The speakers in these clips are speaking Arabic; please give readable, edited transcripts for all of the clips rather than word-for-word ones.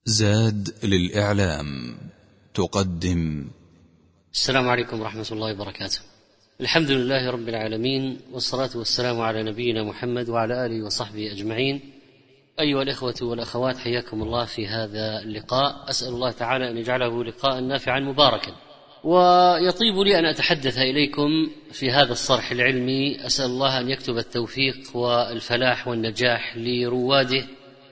زاد للإعلام تقدم. السلام عليكم ورحمة الله وبركاته. الحمد لله رب العالمين، والصلاة والسلام على نبينا محمد وعلى آله وصحبه أجمعين. أيها الإخوة والأخوات، حياكم الله في هذا اللقاء. أسأل الله تعالى أن يجعله لقاء نافعا مباركا، ويطيب لي أن أتحدث إليكم في هذا الصرح العلمي. أسأل الله أن يكتب التوفيق والفلاح والنجاح لرواده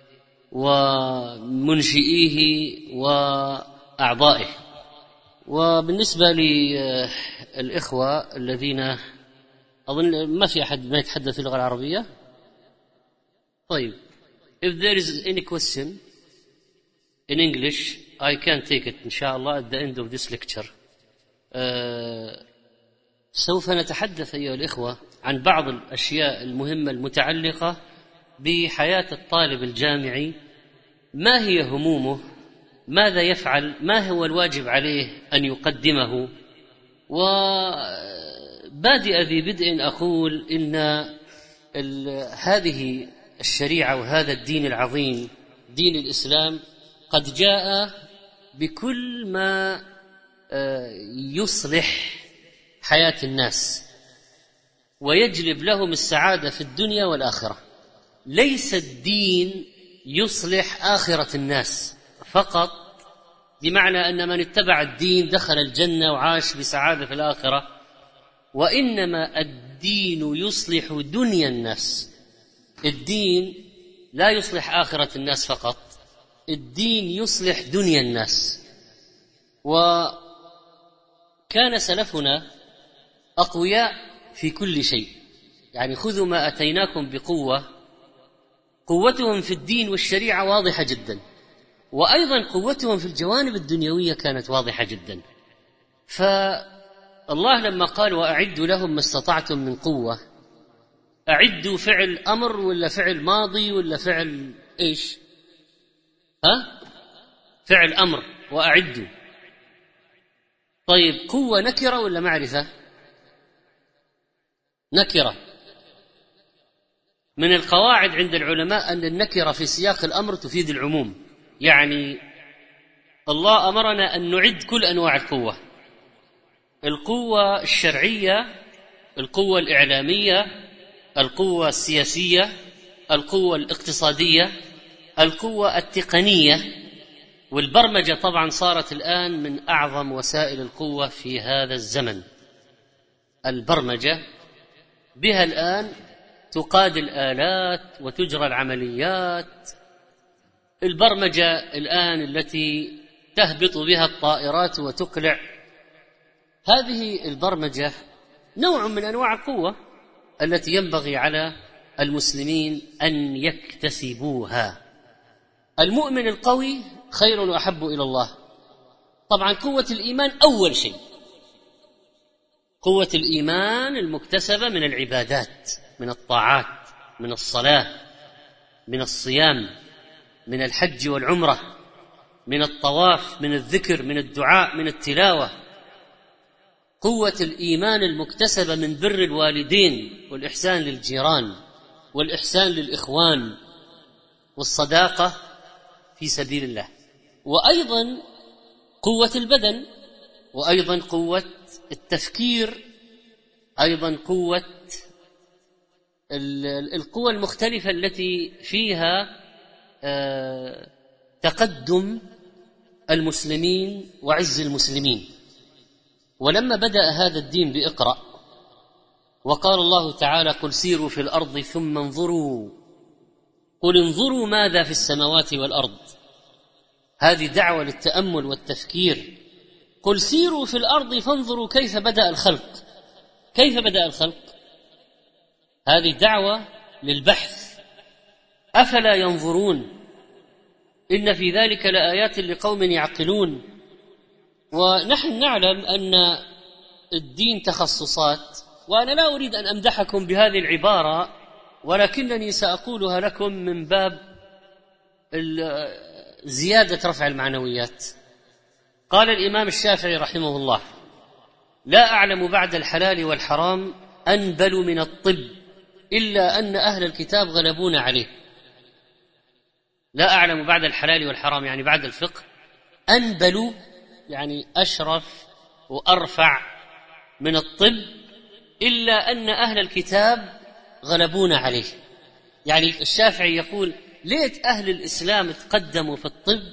ومنشئيه وأعضائه. وبالنسبة للإخوة الذين أظن ما في أحد ما يتحدث اللغة العربية، طيب، if there is any question in English I can take it إن شاء الله at the end of this lecture. سوف نتحدث أيها الإخوة عن بعض الأشياء المهمة المتعلقة بحياة الطالب الجامعي. ما هي همومه؟ ماذا يفعل؟ ما هو الواجب عليه أن يقدمه؟ وبادئ ذي بدء أقول إن هذه الشريعة وهذا الدين العظيم دين الإسلام قد جاء بكل ما يصلح حياة الناس ويجلب لهم السعادة في الدنيا والآخرة. ليس الدين يصلح آخرة الناس فقط، بمعنى أن من اتبع الدين دخل الجنة وعاش بسعادة في الآخرة، وإنما الدين يصلح دنيا الناس. الدين لا يصلح آخرة الناس فقط، الدين يصلح دنيا الناس. وكان سلفنا أقوياء في كل شيء، يعني خذوا ما أتيناكم بقوة. قوتهم في الدين والشريعة واضحة جدا، وأيضا قوتهم في الجوانب الدنيوية كانت واضحة جدا. فالله لما قال وأعدوا لهم ما استطعتم من قوة، أعدوا فعل أمر ولا فعل ماضي ولا فعل إيش؟ فعل أمر وأعدوا. طيب، قوة نكرة ولا معرفة؟ نكرة. من القواعد عند العلماء أن النكرة في سياق الأمر تفيد العموم، يعني الله أمرنا أن نعد كل أنواع القوة: القوة الشرعية، القوة الإعلامية، القوة السياسية، القوة الاقتصادية، القوة التقنية. والبرمجة طبعا صارت الآن من أعظم وسائل القوة في هذا الزمن. البرمجة بها الآن تقاد الآلات وتجرى العمليات. البرمجة الآن التي تهبط بها الطائرات وتقلع، هذه البرمجة نوع من أنواع القوة التي ينبغي على المسلمين أن يكتسبوها. المؤمن القوي خير وأحب إلى الله. طبعا قوة الإيمان أول شيء، قوة الإيمان المكتسبة من العبادات، من الطاعات، من الصلاة، من الصيام، من الحج والعمرة، من الطواف، من الذكر، من الدعاء، من التلاوة. قوة الإيمان المكتسبة من بر الوالدين والإحسان للجيران والإحسان للإخوان والصداقة في سبيل الله. وأيضا قوة البدن، وأيضا قوة التفكير، أيضا قوة القوى المختلفة التي فيها تقدم المسلمين وعز المسلمين. ولما بدأ هذا الدين بإقرأ، وقال الله تعالى: قل سيروا في الأرض ثم انظروا، قل انظروا ماذا في السماوات والأرض. هذه دعوة للتأمل والتفكير. قل سيروا في الأرض فانظروا كيف بدأ الخلق. كيف بدأ الخلق؟ هذه دعوة للبحث. أفلا ينظرون إن في ذلك لآيات لقوم يعقلون. ونحن نعلم أن الدين تخصصات، وأنا لا أريد أن أمدحكم بهذه العبارة، ولكنني سأقولها لكم من باب زيادة رفع المعنويات. قال الإمام الشافعي رحمه الله: لا أعلم بعد الحلال والحرام أنبل من الطب إلا أن أهل الكتاب غلبون عليه. لا أعلم بعد الحلال والحرام يعني بعد الفقه أنبل يعني أشرف وأرفع من الطب، إلا أن أهل الكتاب غلبونا عليه. يعني الشافعي يقول ليت أهل الإسلام تقدموا في الطب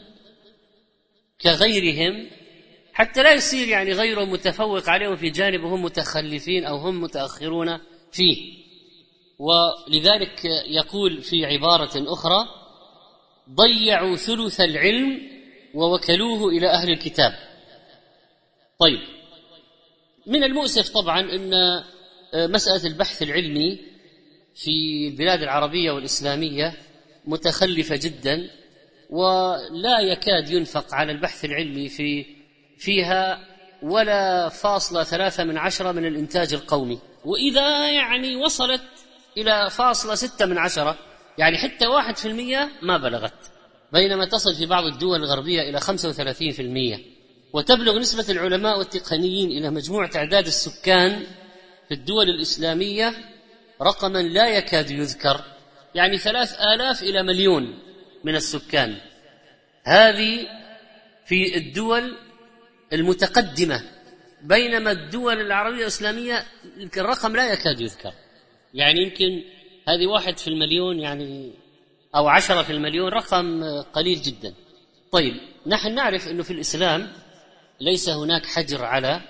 كغيرهم حتى لا يصير يعني غيرهم متفوق عليهم في جانب وهم متخلفين أو هم متأخرون فيه. ولذلك يقول في عبارة أخرى ضيعوا ثلث العلم ووكلوه إلى أهل الكتاب. طيب، من المؤسف طبعا أن مسألة البحث العلمي في البلاد العربية والإسلامية متخلفة جدا، ولا يكاد ينفق على البحث العلمي فيها ولا 0.3 من الإنتاج القومي، وإذا يعني وصلت إلى 0.6 يعني حتى 1% ما بلغت، بينما تصل في بعض الدول الغربية إلى 35%. وتبلغ نسبة العلماء والتقنيين إلى مجموع تعداد السكان في الدول الإسلامية رقما لا يكاد يذكر، يعني 3000 إلى 1,000,000 من السكان. هذه في الدول المتقدمة، بينما الدول العربية الإسلامية الرقم لا يكاد يذكر، يعني يمكن هذه 1 في 1,000,000 يعني أو 10 في 1,000,000، رقم قليل جدا. طيب، نحن نعرف أنه في الإسلام ليس هناك حجر على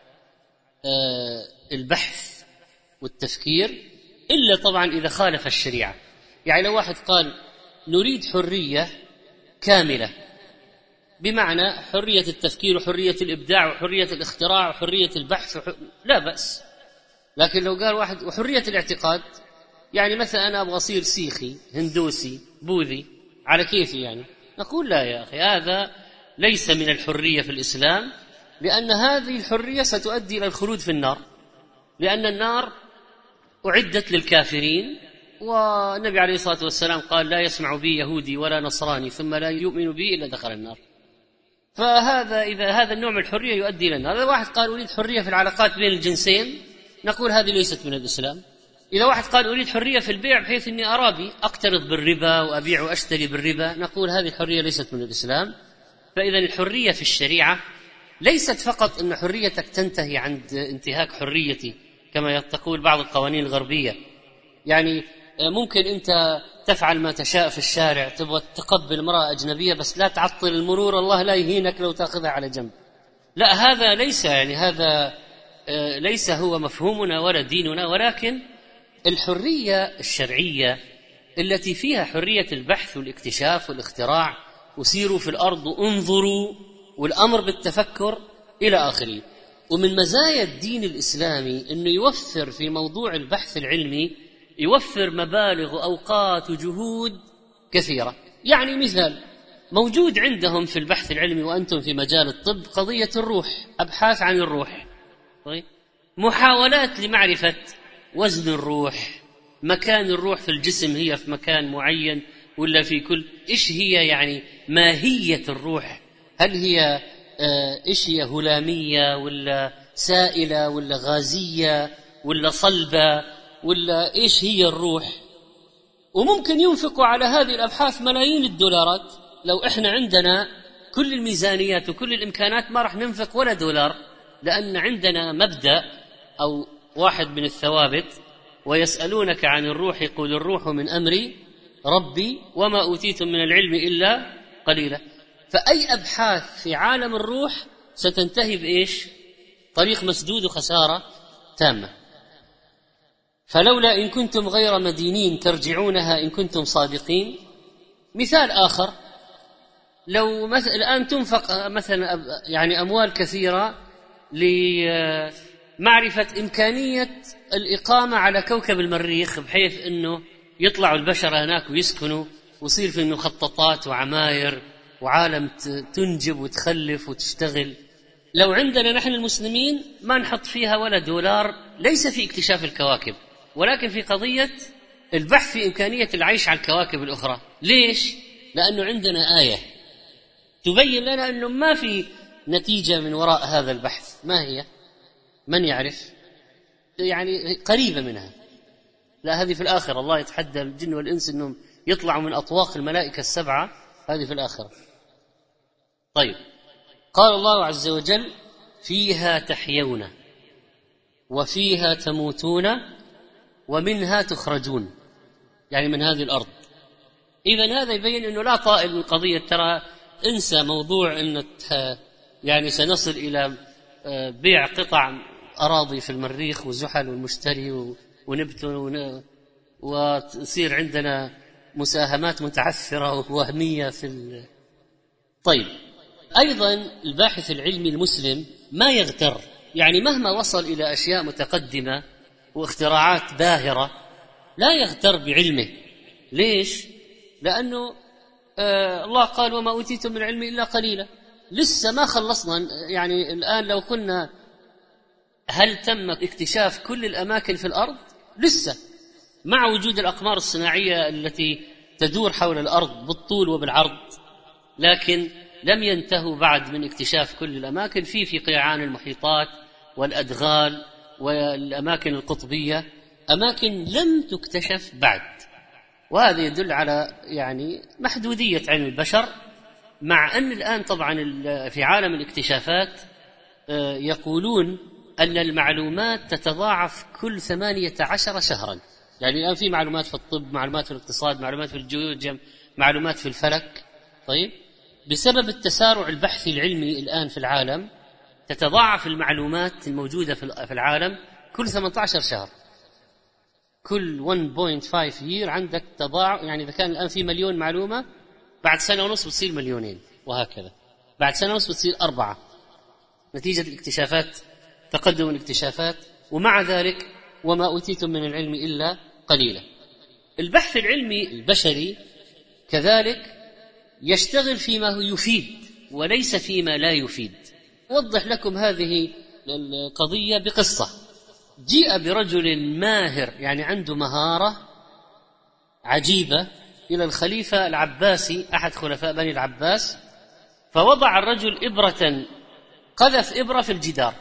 البحث والتفكير إلا طبعا إذا خالف الشريعة. يعني لو واحد قال نريد حرية كاملة، بمعنى حرية التفكير وحرية الإبداع وحرية الاختراع وحرية البحث لا بأس. لكن لو قال واحد وحرية الاعتقاد، يعني مثلا أنا أبغى أصير سيخي هندوسي بوذي على كيفي، يعني نقول لا يا أخي، هذا ليس من الحرية في الإسلام، لأن هذه الحرية ستؤدي إلى الخلود في النار، لأن النار أعدت للكافرين، والنبي عليه الصلاة والسلام قال لا يسمع بي يهودي ولا نصراني ثم لا يؤمن بي إلا دخل النار. فهذا إذا هذا النوع من الحرية يؤدي إلى النار. إذا واحد قال أريد حرية في العلاقات بين الجنسين، نقول هذه ليست من الإسلام. إذا واحد قال أريد حرية في البيع بحيث أني أرابي أقترض بالربا وأبيع وأشتري بالربا، نقول هذه الحرية ليست من الإسلام. فإذا الحرية في الشريعة ليست فقط أن حريتك تنتهي عند انتهاك حريتي كما تقول بعض القوانين الغربية، يعني ممكن أنت تفعل ما تشاء في الشارع، تبغى تقبل امرأة أجنبية بس لا تعطل المرور، الله لا يهينك لو تأخذها على جنب. لا، هذا ليس يعني هذا ليس هو مفهومنا ولا ديننا، ولكن الحرية الشرعية التي فيها حرية البحث والاكتشاف والاختراع وسيروا في الأرض وانظروا والأمر بالتفكر إلى آخره. ومن مزايا الدين الإسلامي أنه يوفر في موضوع البحث العلمي، يوفر مبالغ وأوقات وجهود كثيرة. يعني مثال موجود عندهم في البحث العلمي وأنتم في مجال الطب قضية الروح، أبحاث عن الروح، طيب، محاولات لمعرفة وزن الروح، مكان الروح في الجسم، هي في مكان معين ولا في كل إيش هي، يعني ماهية الروح، هل هي إيش هي، هلامية ولا سائلة ولا غازية ولا صلبة ولا إيش هي الروح. وممكن ينفقوا على هذه الأبحاث ملايين الدولارات. لو إحنا عندنا كل الميزانيات وكل الإمكانات ما راح ننفق ولا دولار، لأن عندنا مبدأ أو واحد من الثوابت: ويسألونك عن الروح قل الروح من أمر ربي وما أوتيتم من العلم إلا قليلا. فأي أبحاث في عالم الروح ستنتهي بإيش؟ طريق مسدود وخسارة تامة. فلولا إن كنتم غير مدينين ترجعونها إن كنتم صادقين. مثال آخر: لو الآن تنفق مثلا يعني أموال كثيرة لمعرفة إمكانية الإقامة على كوكب المريخ، بحيث أنه يطلعوا البشر هناك ويسكنوا ويصير في مخططات وعماير وعالم تنجب وتخلف وتشتغل. لو عندنا نحن المسلمين ما نحط فيها ولا دولار، ليس في اكتشاف الكواكب ولكن في قضية البحث في إمكانية العيش على الكواكب الأخرى. ليش؟ لأنه عندنا آية تبين لنا أنه ما في نتيجة من وراء هذا البحث. ما هي؟ من يعرف؟ يعني قريبة منها. لا، هذه في الآخرة، الله يتحدى الجن والإنس أنهم يطلعوا من أطواق الملائكة السبعة، هذه في الآخرة. طيب، قال الله عز وجل: فيها تحيون وفيها تموتون ومنها تخرجون، يعني من هذه الأرض. إذن هذا يبين أنه لا طائل من قضية ترى انسى موضوع أن يعني سنصل إلى بيع قطع أراضي في المريخ وزحل والمشتري ونبتون وتصير عندنا مساهمات متعثرة ووهمية طيب، أيضا الباحث العلمي المسلم ما يغتر، يعني مهما وصل إلى أشياء متقدمة واختراعات باهرة لا يغتر بعلمه. ليش؟ لأنه الله قال: وما أوتيتم من علم إلا قليلا. لسه ما خلصنا، يعني الآن لو كنا هل تم اكتشاف كل الأماكن في الأرض؟ لسه، مع وجود الأقمار الصناعية التي تدور حول الأرض بالطول وبالعرض، لكن لم ينتهوا بعد من اكتشاف كل الأماكن في قيعان المحيطات والأدغال والأماكن القطبية، أماكن لم تكتشف بعد. وهذا يدل على يعني محدودية علم البشر، مع أن الآن طبعا في عالم الاكتشافات يقولون أن المعلومات تتضاعف كل 18 شهرا. يعني الآن في معلومات في الطب، معلومات في الاقتصاد، معلومات في الجيولوجيا، معلومات في الفلك. طيب، بسبب التسارع البحثي العلمي الآن في العالم تتضاعف المعلومات الموجودة في العالم كل 18 شهر، كل 1.5 year عندك تضاعف. يعني إذا كان الآن في 1,000,000 معلومة، بعد سنة ونصف بتصير 2,000,000، وهكذا بعد سنة ونصف بتصير 4، نتيجة الاكتشافات، تقدم الاكتشافات. ومع ذلك وما أوتيتم من العلم إلا قليلا. البحث العلمي البشري كذلك يشتغل فيما هو يفيد وليس فيما لا يفيد. أوضح لكم هذه القضية بقصة. جيء برجل ماهر، يعني عنده مهارة عجيبة، إلى الخليفة العباسي أحد خلفاء بني العباس، فوضع الرجل إبرة، قذف إبرة في الجدار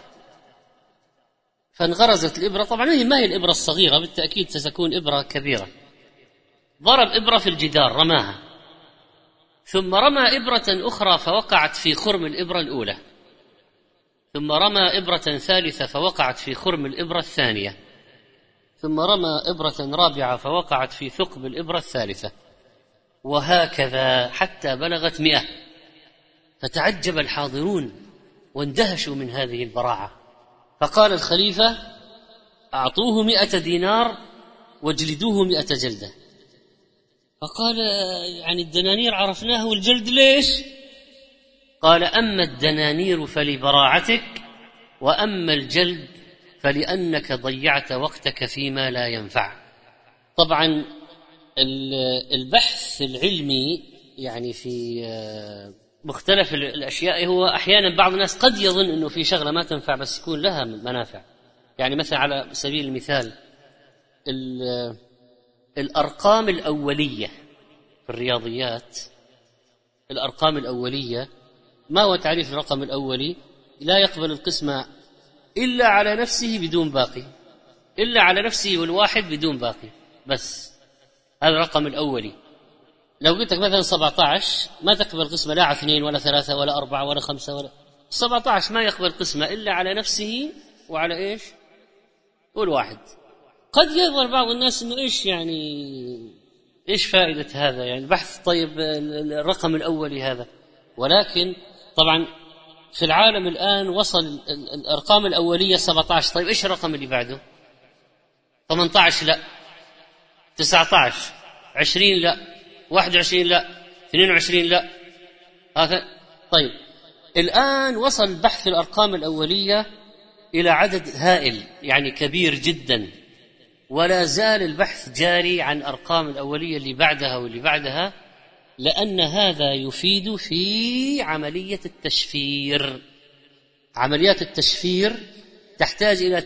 فانغرزت الإبرة. طبعا هي ما هي الإبرة الصغيرة، بالتأكيد ستكون إبرة كبيرة. ضرب إبرة في الجدار، رماها، ثم رمى إبرة أخرى فوقعت في خرم الإبرة الأولى، ثم رمى إبرة ثالثة فوقعت في خرم الإبرة الثانية، ثم رمى إبرة رابعة فوقعت في ثقب الإبرة الثالثة، وهكذا حتى بلغت 100. فتعجب الحاضرون واندهشوا من هذه البراعة، فقال الخليفة: أعطوه 100 دينار واجلدوه 100 جلدة. فقال: يعني الدنانير عرفناه والجلد ليش؟ قال: أما الدنانير فلبراعتك، وأما الجلد فلأنك ضيعت وقتك فيما لا ينفع. طبعا البحث العلمي يعني في مختلف الأشياء، هو أحيانا بعض الناس قد يظن أنه في شغلة ما تنفع بس يكون لها منافع. يعني مثلا على سبيل المثال الأرقام الأولية في الرياضيات، الأرقام الأولية، ما هو تعريف الرقم الأولي؟ لا يقبل القسمة إلا على نفسه بدون باقي، إلا على نفسه والواحد بدون باقي، بس هذا الرقم الأولي. لو قلت لك مثلا 17 ما تقبل قسمة لا على 2 ولا 3 ولا 4 ولا 5 ولا 17 ما يقبل قسمة إلا على نفسه وعلى إيش؟ والواحد. قد يظهر بعض الناس إنه إيش يعني إيش فائدة هذا يعني البحث؟ طيب الرقم الأولي هذا، ولكن طبعا في العالم الآن وصل الأرقام الأولية 17. طيب إيش الرقم اللي بعده؟ 18 لا، 19، 20 لا، 21 لا، 22 لا، هذا. طيب الآن وصل بحث الأرقام الأولية إلى عدد هائل يعني كبير جدا، ولا زال البحث جاري عن أرقام الأولية اللي بعدها واللي بعدها، لأن هذا يفيد في عملية التشفير. عمليات التشفير تحتاج إلى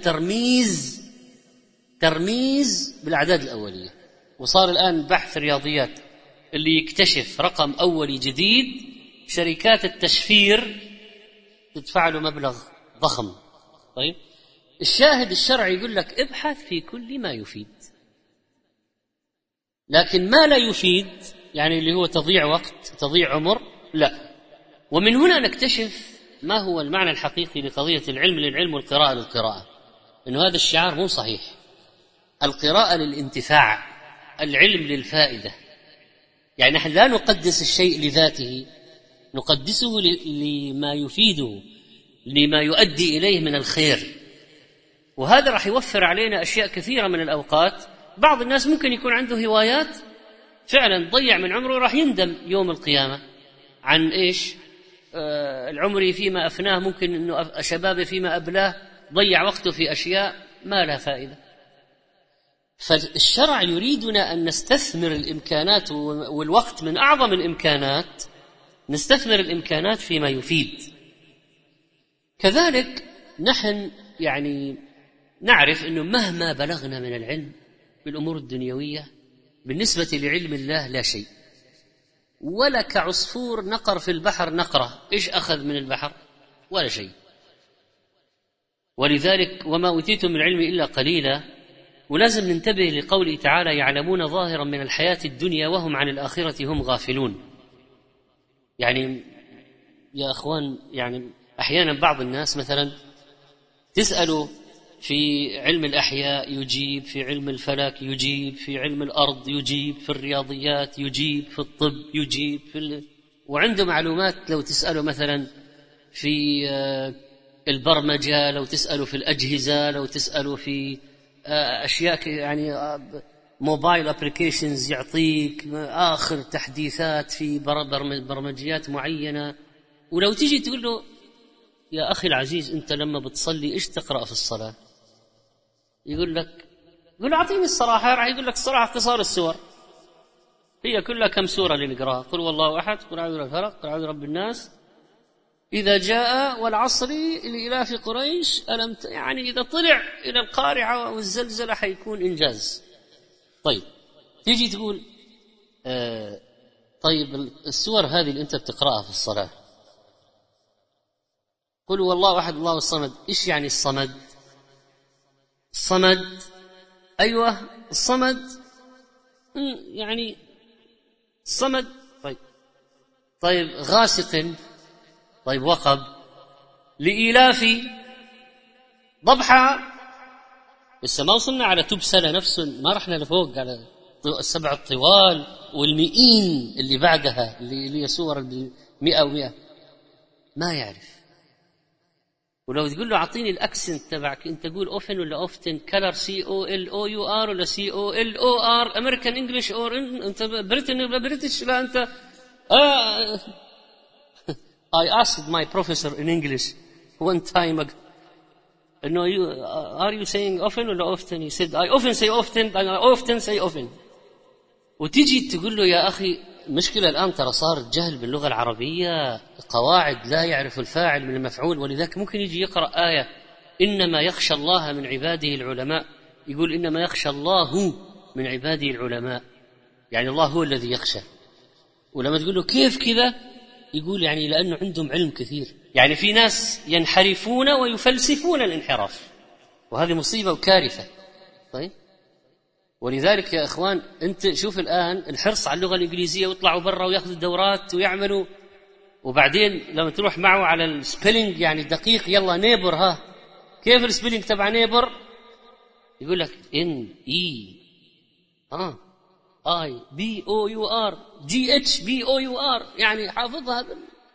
ترميز بالأعداد الأولية. وصار الآن بحث رياضيات اللي يكتشف رقم أولي جديد، شركات التشفير تدفع له مبلغ ضخم. طيب الشاهد الشرعي يقول لك ابحث في كل ما يفيد. لكن ما لا يفيد يعني اللي هو تضييع وقت تضييع عمر لا. ومن هنا نكتشف ما هو المعنى الحقيقي لقضية العلم للعلم والقراءة للقراءة، إنه هذا الشعار مو صحيح. القراءة للانتفاع، العلم للفائدة. يعني نحن لا نقدس الشيء لذاته، نقدسه لما يفيده، لما يؤدي إليه من الخير. وهذا راح يوفر علينا أشياء كثيرة من الأوقات. بعض الناس ممكن يكون عنده هوايات فعلا ضيع من عمره راح يندم يوم القيامة عن إيش؟ العمر فيما أفناه، ممكن أنه شبابه فيما أبلاه ضيع وقته في أشياء ما لها فائدة. فالشرع يريدنا أن نستثمر الإمكانات، والوقت من أعظم الإمكانات، نستثمر الإمكانات فيما يفيد. كذلك نحن يعني نعرف أنه مهما بلغنا من العلم بالأمور الدنيوية بالنسبة لعلم الله لا شيء، ولا كعصفور نقر في البحر نقرة، إيش أخذ من البحر؟ ولا شيء. ولذلك وما أوتيتم من العلم إلا قليلا. ولازم ننتبه لقوله تعالى: يعلمون ظاهرا من الحياة الدنيا وهم عن الآخرة هم غافلون. يعني يا أخوان، يعني أحيانا بعض الناس مثلا تسأله في علم الأحياء يجيب، في علم الفلك يجيب، في علم الأرض يجيب، في الرياضيات يجيب، في الطب يجيب، وعنده معلومات. لو تسأله مثلا في البرمجة، لو تسأله في الأجهزة، لو تسأله في أشياء يعني موبايل أبليكيشنز يعطيك آخر تحديثات في برمجيات معينة. ولو تيجي تقول له: يا أخي العزيز، أنت لما بتصلي إيش تقرأ في الصلاة؟ يقول له: أعطيني الصراحة. راح يقول لك: الصراحة اختصار السور، هي كلها كم سورة اللي نقراها؟ قل والله أحد، قل أعوذ برب الفلق، قل أعوذ برب الناس، إذا جاء، والعصر، لإلاف قريش، ألم يعني إذا طلع إلى القارعة والزلزلة حيكون إنجاز. طيب تيجي تقول طيب السور هذه اللي أنت بتقرأها في الصلاة، قل والله أحد الله الصمد، إيش يعني الصمد؟ الصمد، أيوة الصمد، يعني الصمد. طيب غاسق، طيب وقب، لإيلاف، ضبحة. لسه ما وصلنا على تبسل نفس، ما رحنا لفوق على 7 الطوال والمئين اللي بعدها اللي هي سور 100 و100 ما يعرف. ولو تقول له أعطيني الأكسنت تبعك، أنت تقول أوفن ولا أوفتن، كلر COLOUR ولا COLOR، أمريكان إنجليش، أو أنت بريتن ولا بريتش؟ لا أنت I asked my professor in English one time ago, no, are you saying often or often? He said, I often say often, and I often say often. وتيجي تقول له: يا أخي مشكلة الآن ترى صار الجهل باللغة العربية، قواعد لا يعرف الفاعل من المفعول. ولذلك ممكن يجي يقرأ آية: إنما يخشى الله من عباده العلماء، يقول إنما يخشى الله من عباده العلماء، يعني الله هو الذي يخشى. ولما تقول له كيف كذا، يقول يعني لأنه عندهم علم كثير. يعني في ناس ينحرفون ويفلسفون الانحراف، وهذه مصيبة وكارثة. طيب ولذلك يا إخوان، أنت شوف الآن الحرص على اللغة الإنجليزية، ويطلعوا برا ويأخذوا دورات ويعملوا، وبعدين لما تروح معه على السبيلينج يعني دقيق، يلا نيبر، ها كيف السبيلينج تبع نيبر؟ يقول لك NEIBOUR GHBOUR، يعني حافظها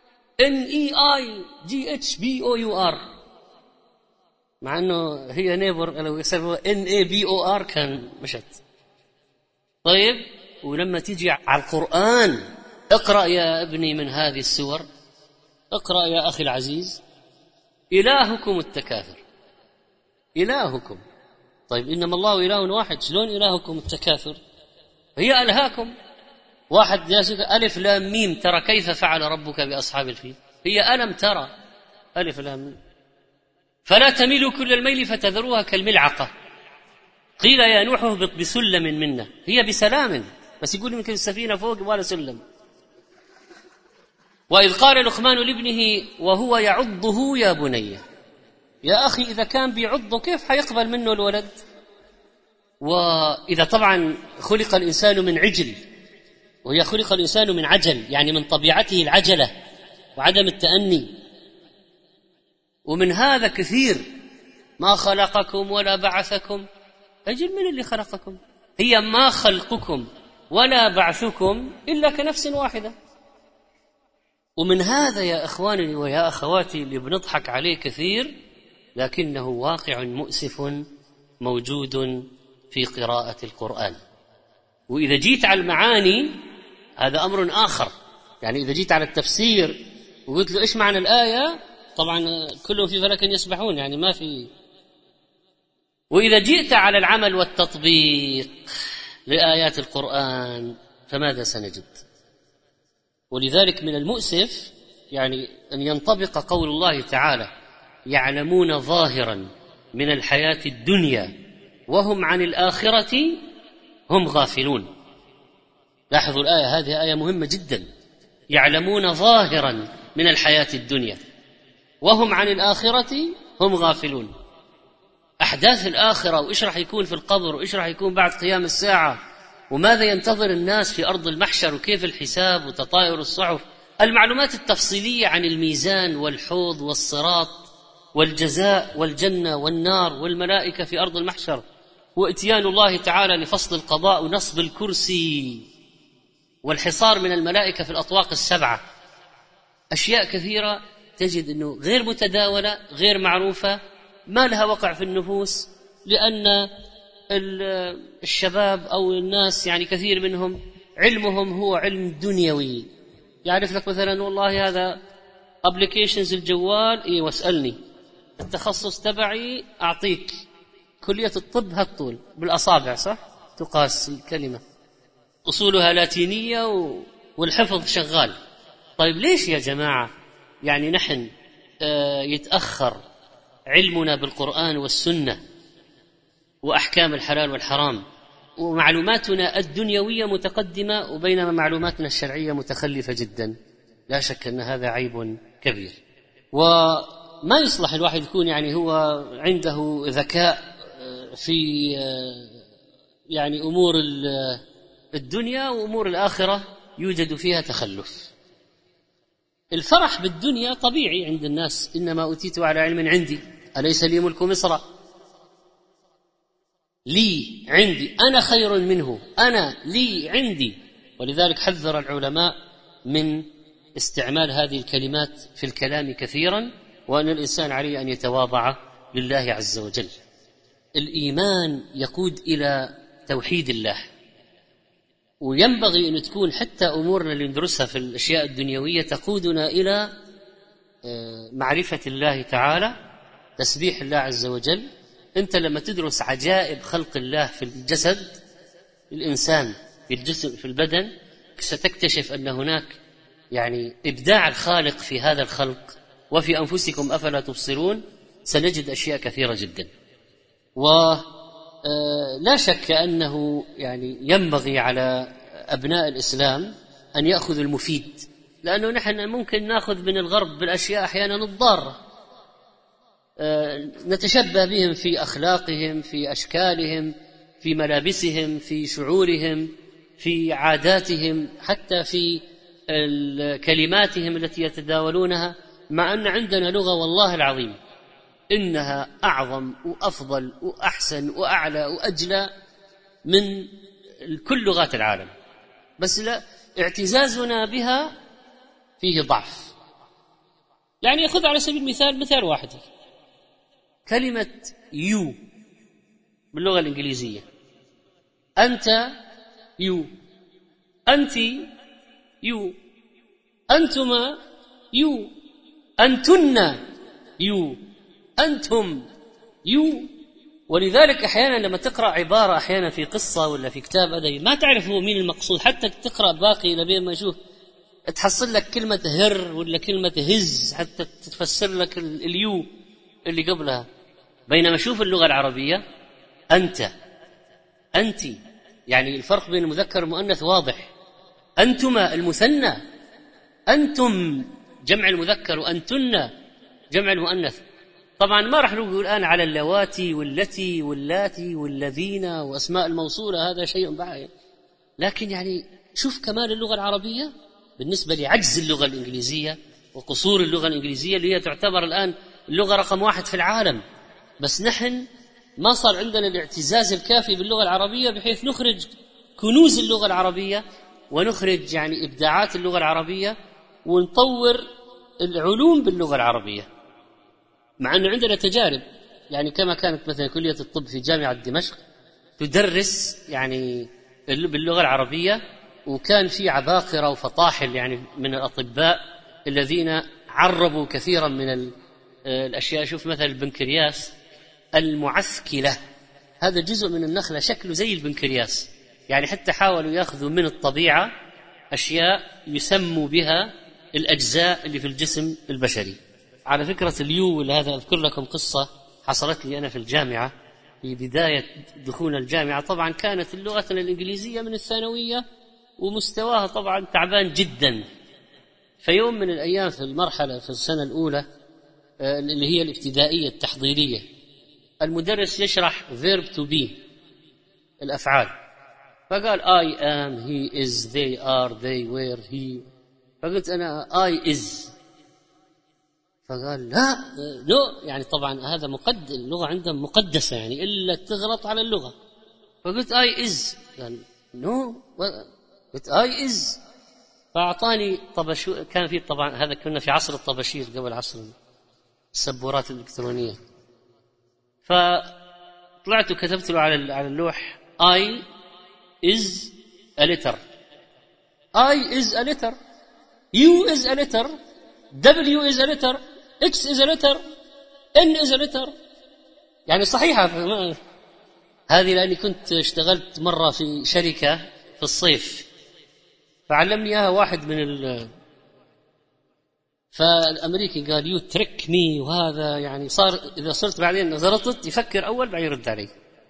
NEIGHBOUR، مع انه هي نيبر لو يسموها NABOR كان مشت. طيب ولما تيجي على القرآن، اقرأ يا ابني من هذه السور، اقرأ يا أخي العزيز: إلهكم التكاثر، إلهكم. طيب إنما الله إله واحد، شلون إلهكم التكاثر؟ هي ألهاكم واحد. ألف لام ميم، ترى كيف فعل ربك بأصحاب الفيل، هي ألم ترى، ألف لام ميم. فلا تميلوا كل الميل فتذروها كالملعقة، قيل يا نوح اهبط بسلم منا، هي بسلام، بس يقول يمكن السفينة فوق ولا سلم. وإذ قال لقمان لابنه وهو يعضه: يا بني. يا أخي إذا كان بيعضه كيف حيقبل منه الولد؟ وإذا طبعا خلق الإنسان من عجل، وهي خلق الإنسان من عجل، يعني من طبيعته العجلة وعدم التأني، ومن هذا كثير. ما خلقكم ولا بعثكم، أجل من اللي خلقكم؟ هي ما خلقكم ولا بعثكم إلا كنفس واحدة. ومن هذا يا إخواني ويا أخواتي اللي بنضحك عليه كثير، لكنه واقع مؤسف موجود في قراءة القرآن. وإذا جيت على المعاني هذا أمر آخر، يعني إذا جيت على التفسير وقلت له إيش معنى الآية، طبعا كلهم في فلك يسبحون، يعني ما في. وإذا جئت على العمل والتطبيق لآيات القرآن فماذا سنجد؟ ولذلك من المؤسف يعني أن ينطبق قول الله تعالى: يعلمون ظاهرا من الحياة الدنيا وهم عن الآخرة هم غافلون. لاحظوا الآية هذه آية مهمة جدا. يعلمون ظاهرا من الحياة الدنيا وهم عن الآخرة هم غافلون. أحداث الآخرة وإيش راح يكون في القبر وإيش راح يكون بعد قيام الساعة وماذا ينتظر الناس في أرض المحشر وكيف الحساب وتطاير الصحف، المعلومات التفصيلية عن الميزان والحوض والصراط والجزاء والجنة والنار والملائكة في أرض المحشر وإتيان الله تعالى لفصل القضاء ونصب الكرسي والحصار من الملائكة في الأطواق السبعة. أشياء كثيرة تجد أنه غير متداولة، غير معروفة، ما لها وقع في النفوس، لأن الشباب أو الناس يعني كثير منهم علمهم هو علم دنيوي. يعرف لك مثلا والله هذا أبليكيشنز الجوال، إيه واسألني التخصص تبعي أعطيك. كلية الطب هالطول بالأصابع، صح؟ تقاس الكلمة، أصولها لاتينية والحفظ شغال. طيب ليش يا جماعة يعني نحن يتأخر علمنا بالقرآن والسنة وأحكام الحلال والحرام ومعلوماتنا الدنيوية متقدمة وبينما معلوماتنا الشرعية متخلفة جدا؟ لا شك أن هذا عيب كبير، وما يصلح الواحد يكون يعني هو عنده ذكاء في يعني أمور الدنيا وأمور الآخرة يوجد فيها تخلف. الفرح بالدنيا طبيعي عند الناس، إنما أوتيت على علم عندي، أليس لي ملك مصر؟ لي عندي، أنا خير منه، أنا لي عندي. ولذلك حذر العلماء من استعمال هذه الكلمات في الكلام كثيرا، وأن الإنسان عليه أن يتواضع لله عز وجل. الإيمان يقود إلى توحيد الله، وينبغي أن تكون حتى أمورنا اللي ندرسها في الأشياء الدنيوية تقودنا إلى معرفة الله تعالى، تسبيح الله عز وجل. أنت لما تدرس عجائب خلق الله في الجسد، الإنسان في الجسم في البدن، ستكتشف أن هناك يعني إبداع الخالق في هذا الخلق. وفي أنفسكم أفلا تبصرون، سنجد أشياء كثيرة جدا. ولا شك أنه يعني ينبغي على أبناء الإسلام أن يأخذوا المفيد، لأنه نحن ممكن نأخذ من الغرب بالأشياء أحيانا الضارة، نتشبه بهم في أخلاقهم، في أشكالهم، في ملابسهم، في شعورهم، في عاداتهم، حتى في كلماتهم التي يتداولونها، مع أن عندنا لغة والله العظيم إنها أعظم وأفضل وأحسن وأعلى وأجلى من كل لغات العالم، بس لا، اعتزازنا بها فيه ضعف. يعني خذ على سبيل المثال مثال واحد، كلمة يو باللغة الإنجليزية، أنت يو، أنت يو، أنتما يو، أنتن يو، أنتم يو. ولذلك أحيانا لما تقرأ عبارة أحيانا في قصة ولا في كتاب أدبي ما تعرف هو مين المقصود، حتى تقرأ باقي لبين ما يشوف تحصل لك كلمة هر ولا كلمة هز حتى تفسر لك اليو اللي قبلها. بينما شوف اللغة العربية أنت، أنت، يعني الفرق بين المذكر والمؤنث واضح. أنتما المثنى، أنتم جمع المذكر، وأنتن جمع المؤنث. طبعا ما راح نقول الآن على اللواتي واللتي واللاتي والذين وأسماء الموصولة، هذا شيء بعيد، لكن يعني شوف كمال اللغة العربية بالنسبة لعجز اللغة الإنجليزية وقصور اللغة الإنجليزية اللي هي تعتبر الآن اللغة رقم 1 في العالم، بس نحن ما صار عندنا الاعتزاز الكافي باللغة العربية بحيث نخرج كنوز اللغة العربية ونخرج يعني إبداعات اللغة العربية ونطور العلوم باللغة العربية، مع أنه عندنا تجارب. يعني كما كانت مثلا كلية الطب في جامعة دمشق تدرس يعني باللغة العربية، وكان في عباقرة وفطاحل يعني من الأطباء الذين عربوا كثيرا من الأشياء. شوف مثلا البنكرياس المعسكلة، هذا جزء من النخلة شكله زي البنكرياس، يعني حتى حاولوا يأخذوا من الطبيعة أشياء يسموا بها الأجزاء اللي في الجسم البشري. على فكرة اليول هذا أذكر لكم قصة حصلت لي أنا في الجامعة في بداية دخول الجامعة. طبعا كانت لغتنا الإنجليزية من الثانوية ومستواها طبعا تعبان جدا، فيوم من الأيام في المرحلة في السنة الأولى اللي هي الابتدائية التحضيرية، المدرس يشرح verb to be الأفعال، فقال I am, he is, they are, they were, he، فقلت أنا I is، فقال لا no، يعني طبعا هذا اللغة عندهم مقدسة يعني إلا تغلط على اللغة، فقلت I is، قال no، قلت I is، فأعطاني كان في طبعا هذا كنا في عصر الطباشير قبل عصر السبورات الإلكترونية، فطلعت وكتبت له على اللوح I is a letter، I is a letter، U is a letter، W is a letter، X is a letter، N is a letter. يعني صحيحة هذه، لأني كنت اشتغلت مرة في شركة في الصيف فعلمني إياها واحد من فالأمريكي قال يو تريك مي، وهذا يعني صار إذا صرت بعدين غلطت يفكر أول بعدين يرد علي.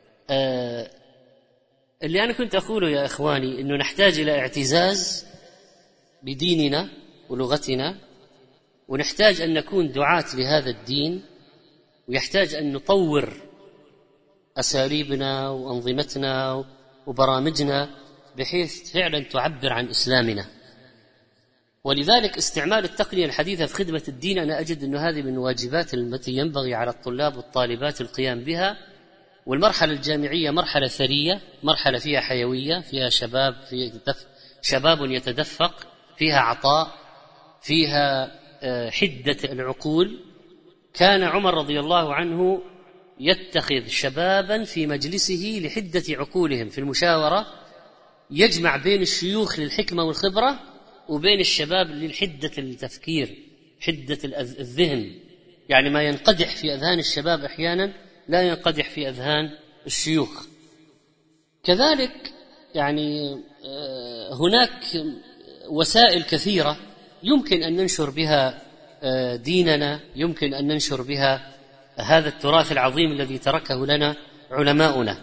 اللي أنا كنت أقوله يا إخواني إنه نحتاج إلى اعتزاز بديننا ولغتنا، ونحتاج أن نكون دعاة لهذا الدين، ويحتاج أن نطور أساليبنا وأنظمتنا وبرامجنا بحيث فعلا تعبر عن إسلامنا. ولذلك استعمال التقنية الحديثة في خدمة الدين أنا أجد أن هذه من الواجبات التي ينبغي على الطلاب والطالبات القيام بها. والمرحلة الجامعية مرحلة ثرية، مرحلة فيها حيوية، فيها شباب يتدفق، فيها عطاء، فيها حدة العقول. كان عمر رضي الله عنه يتخذ شبابا في مجلسه لحدة عقولهم في المشاورة، يجمع بين الشيوخ للحكمة والخبرة وبين الشباب للحدة التفكير، حدة الذهن، يعني ما ينقدح في أذهان الشباب أحيانا لا ينقدح في أذهان الشيوخ. كذلك يعني هناك وسائل كثيرة يمكن أن ننشر بها ديننا، يمكن أن ننشر بها هذا التراث العظيم الذي تركه لنا علماؤنا.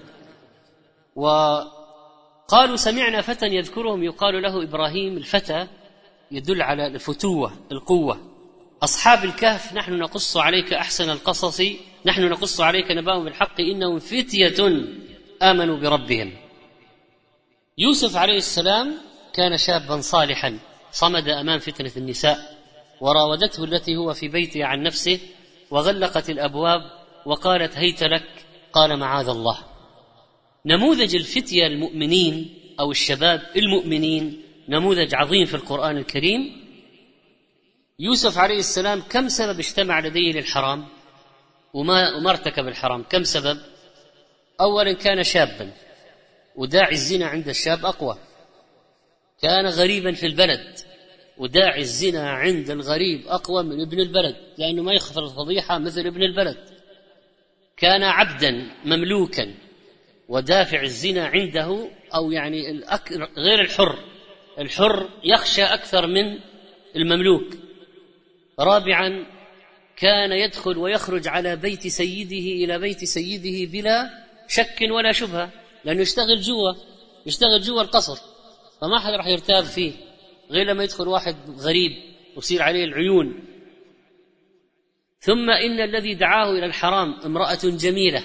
وقالوا سمعنا فتى يذكرهم يقال له إبراهيم. الفتى يدل على الفتوة، القوة. أصحاب الكهف نحن نقص عليك أحسن القصص، نحن نقص عليك نبأهم بالحق إنهم فتية آمنوا بربهم. يوسف عليه السلام كان شابا صالحا صمد أمام فتنة النساء، وراودته التي هو في بيتها عن نفسه وغلقت الأبواب وقالت هيت لك، قال معاذ الله. نموذج الفتية المؤمنين أو الشباب المؤمنين نموذج عظيم في القرآن الكريم. يوسف عليه السلام كم سبب اجتمع لديه للحرام وما ارتكب الحرام؟ كم سبب؟ أولا كان شابا، وداعي الزنا عند الشاب أقوى. كان غريبا في البلد، وداعي الزنا عند الغريب أقوى من ابن البلد، لأنه ما يخفر الفضيحة مثل ابن البلد. كان عبدا مملوكا، ودافع الزنا عنده أو يعني غير الحر يخشى أكثر من المملوك. رابعا كان يدخل ويخرج على بيت سيده إلى بيت سيده بلا شك ولا شبهة، لأنه يشتغل جوا القصر، فما حد راح يرتاب فيه غير لما يدخل واحد غريب ويصير عليه العيون. ثم إن الذي دعاه إلى الحرام امرأة جميلة،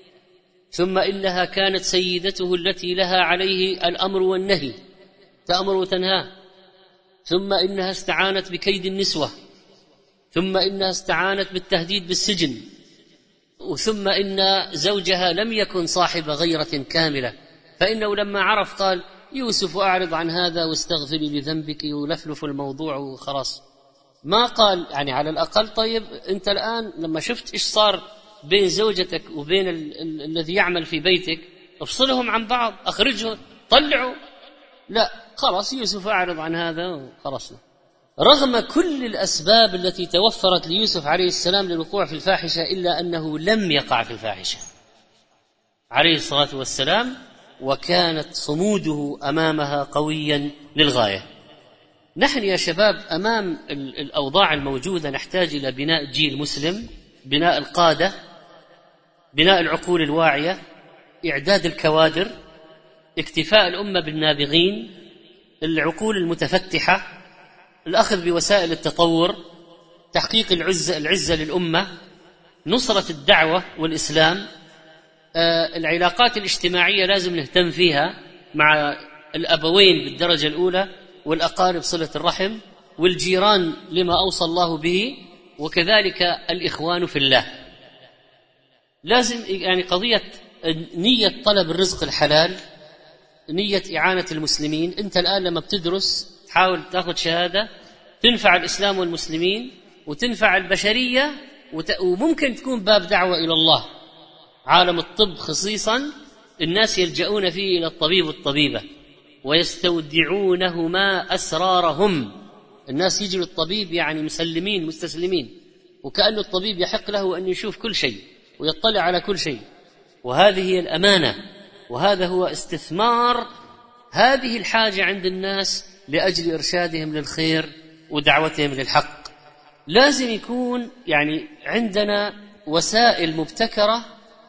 ثم إنها كانت سيدته التي لها عليه الأمر والنهي، تأمر وتنهى، ثم إنها استعانت بكيد النسوة، ثم إنها استعانت بالتهديد بالسجن، ثم إن زوجها لم يكن صاحب غيرة كاملة، فإنه لما عرف قال: يوسف أعرض عن هذا واستغفري لذنبك، ولفلف الموضوع وخلاص. ما قال يعني على الأقل طيب أنت الآن لما شفت إيش صار بين زوجتك وبين الذي يعمل في بيتك، افصلهم عن بعض، أخرجهم، طلعوا. لا، خلاص يوسف أعرض عن هذا وخلصنا. رغم كل الأسباب التي توفرت ليوسف عليه السلام للوقوع في الفاحشة، إلا أنه لم يقع في الفاحشة عليه الصلاة والسلام، وكانت صموده أمامها قويا للغاية. نحن يا شباب أمام الأوضاع الموجودة نحتاج إلى بناء جيل مسلم، بناء القادة، بناء العقول الواعية، إعداد الكوادر، اكتفاء الأمة بالنابغين، العقول المتفتحة، الأخذ بوسائل التطور، تحقيق العزة للأمة، نصرة الدعوة والإسلام. العلاقات الاجتماعية لازم نهتم فيها مع الأبوين بالدرجة الأولى، والأقارب صلة الرحم، والجيران لما أوصى الله به، وكذلك الإخوان في الله. لازم يعني قضية نية طلب الرزق الحلال، نية إعانة المسلمين. أنت الآن لما بتدرس تحاول تأخذ شهادة تنفع الإسلام والمسلمين وتنفع البشرية، وممكن تكون باب دعوة إلى الله. عالم الطب خصيصا الناس يلجؤون فيه إلى الطبيب والطبيبة ويستودعونهما أسرارهم. الناس يجوا للطبيب يعني مسلمين مستسلمين، وكأن الطبيب يحق له أن يشوف كل شيء ويطلع على كل شيء، وهذه هي الأمانة، وهذا هو استثمار هذه الحاجة عند الناس لأجل إرشادهم للخير ودعوتهم للحق. لازم يكون يعني عندنا وسائل مبتكرة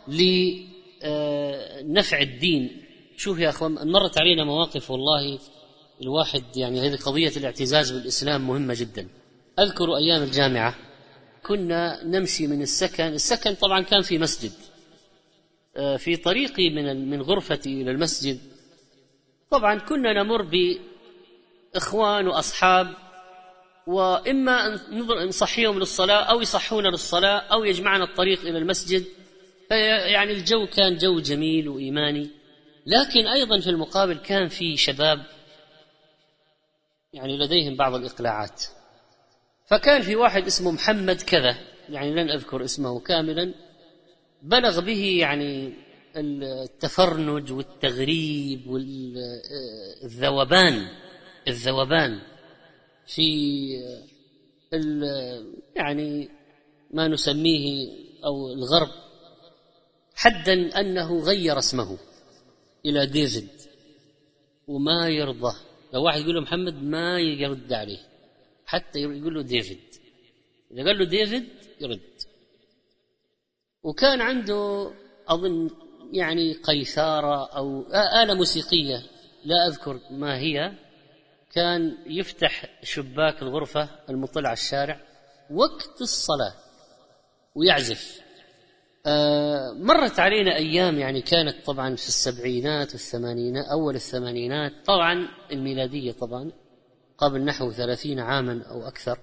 لنفع الدين. شوف يا أخوان، مرت علينا مواقف والله الواحد يعني هذه قضية الاعتزاز بالإسلام مهمة جدا. أذكر أيام الجامعة كنا نمشي من السكن طبعا كان في مسجد، في طريقي من غرفتي إلى المسجد طبعا كنا نمر بإخوان وأصحاب، وإما نصحيهم للصلاة أو يصحونا للصلاة أو يجمعنا الطريق إلى المسجد. يعني الجو كان جو جميل وإيماني، لكن أيضا في المقابل كان في شباب يعني لديهم بعض الإقلاعات. فكان في واحد اسمه محمد كذا، يعني لن أذكر اسمه كاملا، بلغ به يعني التفرنج والتغريب والذوبان في يعني ما نسميه أو الغرب، حدا أنه غير اسمه إلى ديفيد وما يرضى. لو واحد يقول له محمد ما يرد عليه، حتى يقول له ديفيد، إذا قال له ديفيد يرد. وكان عنده أظن يعني قيثارة أو آلة موسيقية لا أذكر ما هي، كان يفتح شباك الغرفة المطلع على الشارع وقت الصلاة ويعزف. مرت علينا أيام يعني كانت طبعا في السبعينات والثمانينات، أول الثمانينات طبعا الميلادية، طبعا قبل نحو 30 عاما أو أكثر.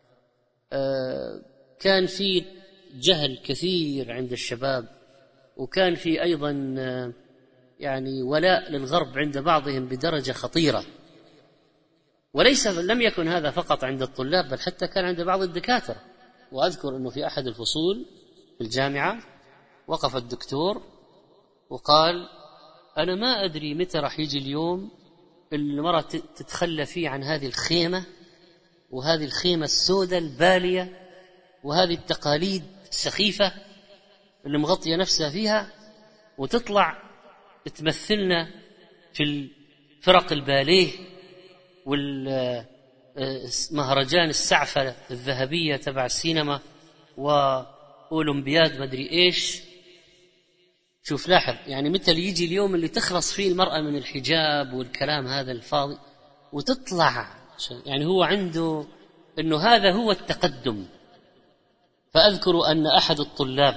كان في جهل كثير عند الشباب، وكان في أيضا يعني ولاء للغرب عند بعضهم بدرجة خطيرة. وليس لم يكن هذا فقط عند الطلاب، بل حتى كان عند بعض الدكاترة. وأذكر أنه في أحد الفصول في الجامعة وقف الدكتور وقال: أنا ما أدري متى راح يجي اليوم المرأة تتخلى فيه عن هذه الخيمة، وهذه الخيمة السوداء البالية، وهذه التقاليد السخيفة اللي مغطية نفسها فيها، وتطلع تمثلنا في الفرق الباليه والمهرجان السعفة الذهبية تبع السينما وأولمبياد مدري إيش. شوف لاحظ يعني متى يجي اليوم اللي تخلص فيه المرأة من الحجاب والكلام هذا الفاضي وتطلع. يعني هو عنده أنه هذا هو التقدم، فأذكر أن أحد الطلاب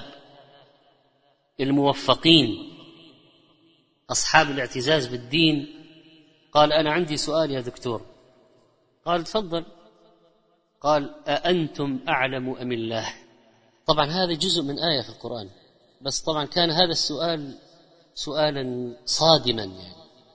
الموفقين أصحاب الاعتزاز بالدين قال: أنا عندي سؤال يا دكتور. قال: تفضل. قال: أأنتم أعلم أم الله؟ طبعا هذا جزء من آية في القرآن، بس طبعا كان هذا السؤال سؤالا صادما، يعني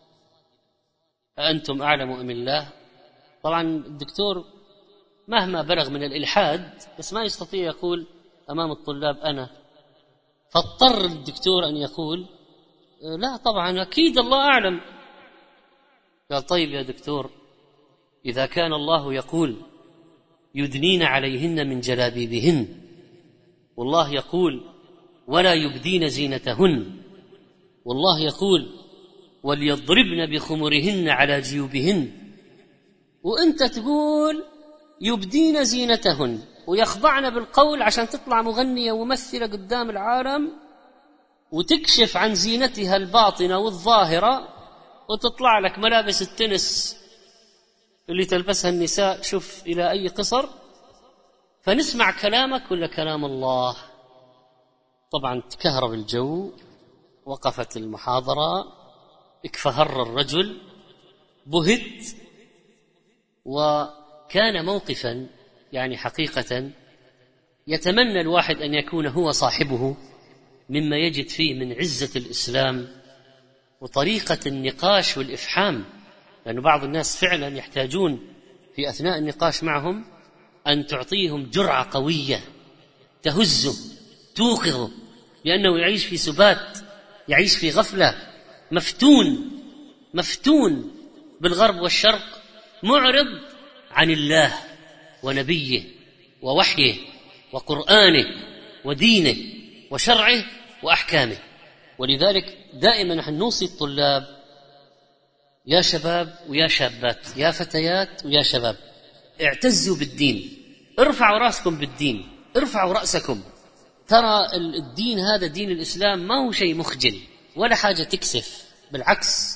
أأنتم أعلم أم الله؟ طبعا الدكتور مهما بلغ من الإلحاد بس ما يستطيع يقول أمام الطلاب أنا، فاضطر الدكتور أن يقول: لا طبعا أكيد الله أعلم. قال: طيب يا دكتور، إذا كان الله يقول يدنين عليهن من جلابيبهن، والله يقول ولا يبدين زينتهن، والله يقول وليضربن بخمرهن على جيوبهن، وأنت تقول يبدين زينتهن ويخضعن بالقول عشان تطلع مغنية وممثلة قدام العالم وتكشف عن زينتها الباطنة والظاهرة، وتطلع لك ملابس التنس اللي تلبسها النساء شوف إلى أي قصر، فنسمع كلامك ولا كلام الله؟ طبعا تكهرب الجو، وقفت المحاضرة، اكفهر الرجل، بهت، وكان موقفا يعني حقيقة يتمنى الواحد أن يكون هو صاحبه، مما يجد فيه من عزة الإسلام وطريقة النقاش والإفحام، لأن بعض الناس فعلا يحتاجون في أثناء النقاش معهم أن تعطيهم جرعة قوية تهزه توقظه، لأنه يعيش في سبات، يعيش في غفلة، مفتون بالغرب والشرق، معرض عن الله ونبيه ووحيه وقرآنه ودينه وشرعه وأحكامه. ولذلك دائما نحن نوصي الطلاب: يا شباب ويا شابات، يا فتيات ويا شباب، اعتزوا بالدين، ارفعوا رأسكم بالدين، ارفعوا رأسكم. ترى الدين هذا، دين الإسلام، ما هو شيء مخجل ولا حاجة تكسف، بالعكس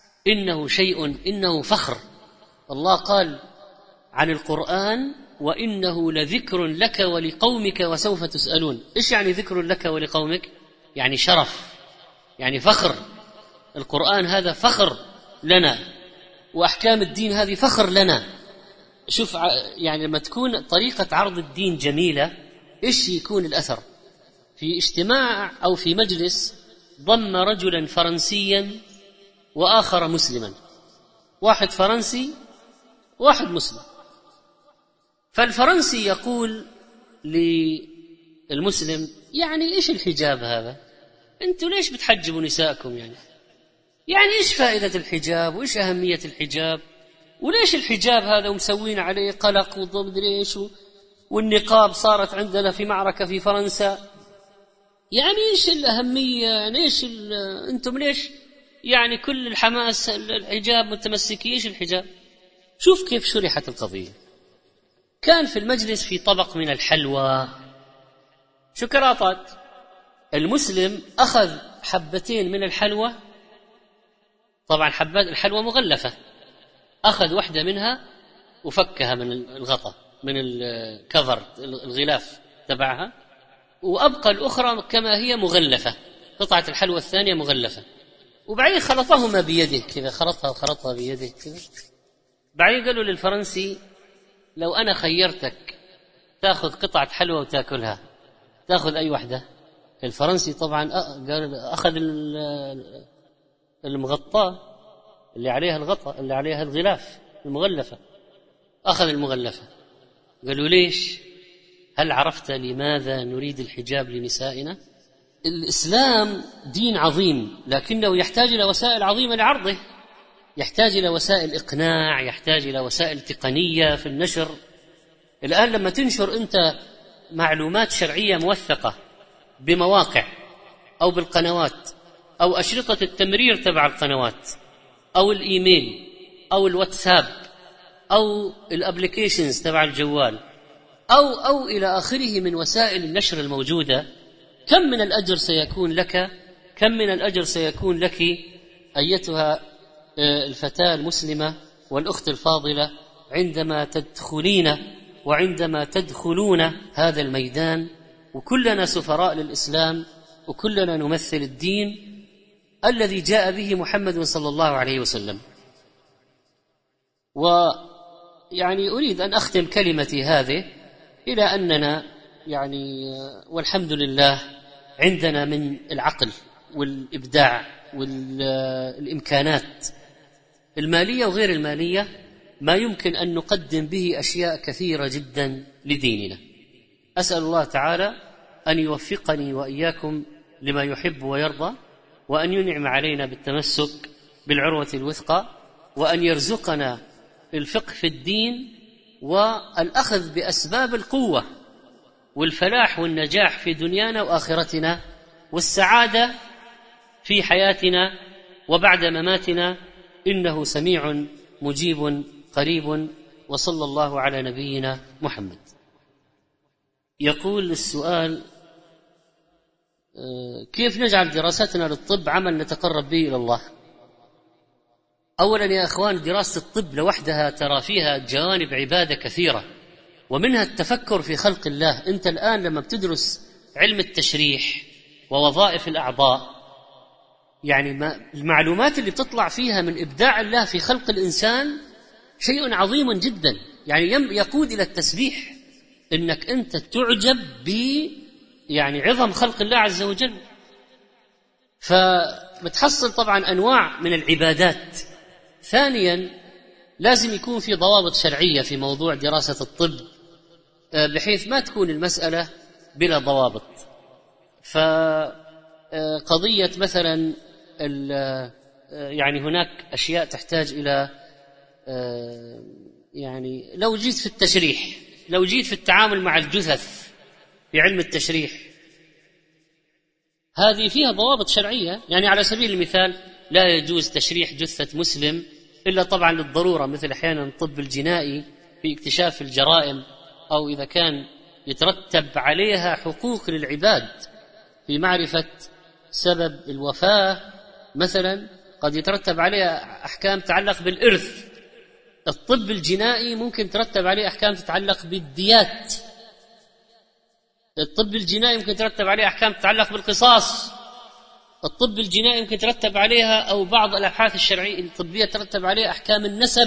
إنه فخر. الله قال عن القرآن: وإنه لذكر لك ولقومك وسوف تسألون. إيش يعني ذكر لك ولقومك؟ يعني شرف، يعني فخر. القرآن هذا فخر لنا، وأحكام الدين هذه فخر لنا. شوف يعني لما تكون طريقة عرض الدين جميلة، إيش يكون الأثر؟ في اجتماع أو في مجلس ضم رجلا فرنسيا وآخر مسلما، واحد فرنسي واحد مسلم، فالفرنسي يقول للمسلم: يعني إيش الحجاب هذا؟ أنتوا ليش بتحجبوا نساءكم؟ يعني إيش فائدة الحجاب وإيش أهمية الحجاب؟ وليش الحجاب هذا ومسوين عليه قلق وضد ليش؟ والنقاب صارت عندنا في معركة في فرنسا، يعني إيش الأهمية؟ يعني إيش أنتم ليش يعني كل الحماس الحجاب متمسكين؟ إيش الحجاب؟ شوف كيف شرحت القضية. كان في المجلس في طبق من الحلوى، شوكولاتات، المسلم أخذ حبتين من الحلوى، طبعا حبات الحلوى مغلفة، أخذ واحدة منها وفكها من الغطاء، من الكفر، الغلاف تبعها، وأبقى الأخرى كما هي مغلفة، قطعة الحلوى الثانية مغلفة، وبعدين خلطهما بيده كذا، خلطها بيده كذا. بعدين قالوا للفرنسي: لو أنا خيرتك تأخذ قطعة حلوى وتأكلها، تأخذ أي واحدة؟ الفرنسي طبعا قال أخذ المغطاة اللي عليها الغطاء، اللي عليها الغلاف، المغلفة، أخذ المغلفة. قالوا: ليش؟ هل عرفت لماذا نريد الحجاب لنسائنا؟ الإسلام دين عظيم، لكنه يحتاج إلى وسائل عظيمة لعرضه، يحتاج إلى وسائل إقناع، يحتاج إلى وسائل تقنية في النشر. الآن لما تنشر أنت معلومات شرعية موثقة بمواقع أو بالقنوات أو أشرطة التمرير تبع القنوات أو الإيميل أو الواتساب أو الأبليكيشنز تبع الجوال أو إلى آخره من وسائل النشر الموجودة، كم من الأجر سيكون لك، كم من الأجر سيكون لك أيتها الفتاة المسلمة والأخت الفاضلة عندما تدخلين وعندما تدخلون هذا الميدان وكلنا سفراء للإسلام وكلنا نمثل الدين الذي جاء به محمد صلى الله عليه وسلم. ويعني أريد أن أختم كلمتي هذه إلى أننا والحمد لله عندنا من العقل والإبداع والإمكانات المالية وغير المالية ما يمكن أن نقدم به أشياء كثيرة جدا لديننا. أسأل الله تعالى أن يوفقني وإياكم لما يحب ويرضى، وأن ينعم علينا بالتمسك بالعروة الوثقى، وأن يرزقنا الفقه في الدين والأخذ بأسباب القوة والفلاح والنجاح في دنيانا وآخرتنا والسعادة في حياتنا وبعد مماتنا، إنه سميع مجيب قريب. وصلى الله على نبينا محمد. يقول السؤال: كيف نجعل دراستنا للطب عمل نتقرب به إلى الله؟ أولا يا أخوان، دراسة الطب لوحدها ترى فيها جوانب عبادة كثيرة، ومنها التفكر في خلق الله. أنت الآن لما بتدرس علم التشريح ووظائف الأعضاء، المعلومات اللي بتطلع فيها من إبداع الله في خلق الإنسان شيء عظيم جدا، يقود إلى التسبيح، إنك أنت تعجب عظم خلق الله عز وجل. فبتحصل طبعا أنواع من العبادات. ثانيا، لازم يكون في ضوابط شرعية في موضوع دراسة الطب، بحيث ما تكون المسألة بلا ضوابط. فقضية مثلا هناك أشياء تحتاج إلى لو جيت في التشريح، لو جيت في التعامل مع الجثث في علم التشريح، هذه فيها ضوابط شرعية. على سبيل المثال، لا يجوز تشريح جثة مسلم إلا طبعا للضرورة، مثل أحيانا الطب الجنائي في اكتشاف الجرائم، أو إذا كان يترتب عليها حقوق للعباد في معرفة سبب الوفاة مثلا، قد يترتب عليها أحكام تتعلق بالإرث. الطب الجنائي ممكن ترتب عليه أحكام تتعلق بالديات. الطب الجنائي ممكن ترتب عليه أحكام تتعلق بالقصاص. الطب الجنائي ممكن ترتب عليها، أو بعض الأبحاث الشرعية الطبية ترتب عليها أحكام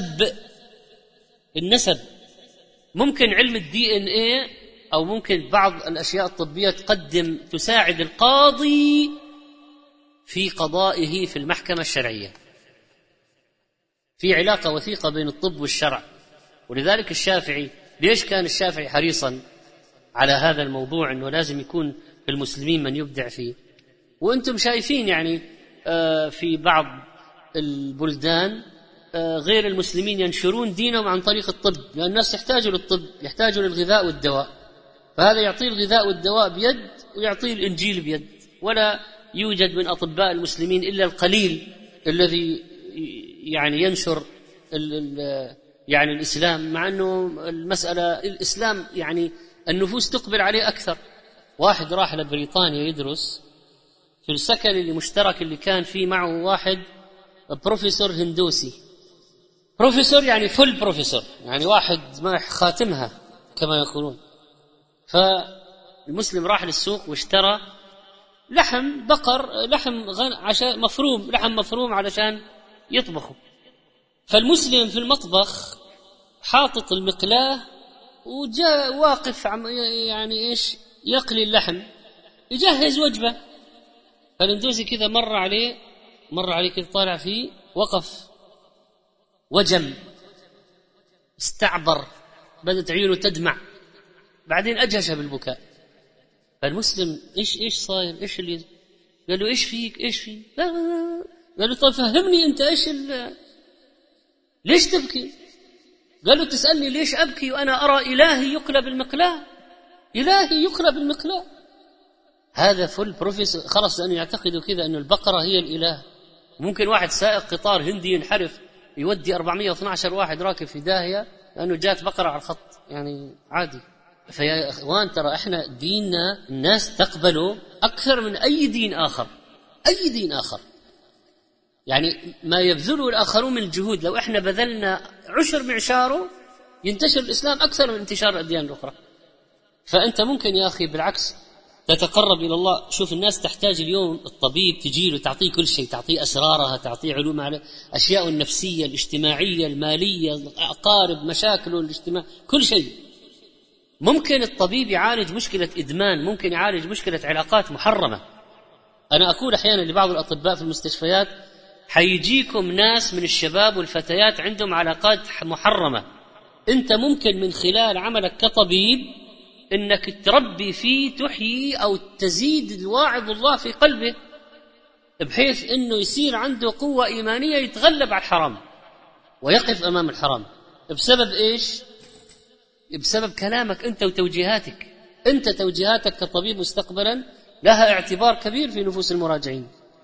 النسب. ممكن علم DNA أو ممكن بعض الأشياء الطبية تساعد القاضي في قضائه في المحكمة الشرعية. في علاقة وثيقة بين الطب والشرع. ولذلك الشافعي، ليش كان الشافعي حريصا على هذا الموضوع، أنه لازم يكون في المسلمين من يبدع فيه؟ وأنتم شايفين في بعض البلدان غير المسلمين ينشرون دينهم عن طريق الطب، لأن الناس يحتاجوا للطب، يحتاجوا للغذاء والدواء، فهذا يعطيه الغذاء والدواء بيد ويعطيه الإنجيل بيد. ولا يوجد من أطباء المسلمين إلا القليل الذي ينشر الإسلام، مع أنه المسألة الإسلام النفوس تقبل عليه أكثر. واحد راح لبريطانيا يدرس في السكن المشترك اللي كان فيه معه واحد بروفيسور هندوسي، بروفيسور فل بروفيسور، واحد ما خاتمها كما يقولون. فالمسلم راح للسوق واشترى لحم بقر، لحم مفروم علشان يطبخه. فالمسلم في المطبخ حاطط المقلاة وجاء واقف يقلي اللحم، يجهز وجبة. فالهندوسي كذا مر عليه كذا، طالع فيه، وقف، وجم، استعبر، بدت عيونه تدمع، بعدين أجهش بالبكاء. فالمسلم ايش صاير؟ ايش اللي قال له؟ ايش فيك؟ قال له طيب فهمني انت ليش تبكي؟ قال له تسألني ليش أبكي وأنا أرى إلهي يقلب المقلاة، إلهي يقلب المقلاة. هذا فل بروفيسور، خلص أن يعتقدوا كذا أن البقرة هي الإله. ممكن واحد سائق قطار هندي ينحرف يودي 412 واحد راكب في داهية لأنه جات بقرة على الخط، عادي. فيا إخوان، ترى إحنا ديننا الناس تقبله أكثر من أي دين آخر، أي دين آخر. ما يبذله الآخرون من الجهود، لو إحنا بذلنا 10 معشاره ينتشر الإسلام أكثر من انتشار الأديان الأخرى. فأنت ممكن يا أخي بالعكس تتقرب إلى الله. شوف الناس تحتاج اليوم الطبيب تجيله تعطيه كل شيء، تعطيه أسرارها، تعطيه علوم على أشياء النفسية الاجتماعية المالية الأقارب مشاكله الاجتماع كل شيء. ممكن الطبيب يعالج مشكلة إدمان، ممكن يعالج مشكلة علاقات محرمة. أنا أقول أحيانا لبعض الأطباء في المستشفيات حيجيكم ناس من الشباب والفتيات عندهم علاقات محرمة، أنت ممكن من خلال عملك كطبيب إنك تربي فيه، تحيي أو تزيد الواعظ الله في قلبه بحيث إنه يصير عنده قوة إيمانية يتغلب على الحرام ويقف أمام الحرام. بسبب إيش؟ بسبب كلامك أنت وتوجيهاتك. أنت توجيهاتك كطبيب مستقبلا لها اعتبار كبير في نفوس المراجعين.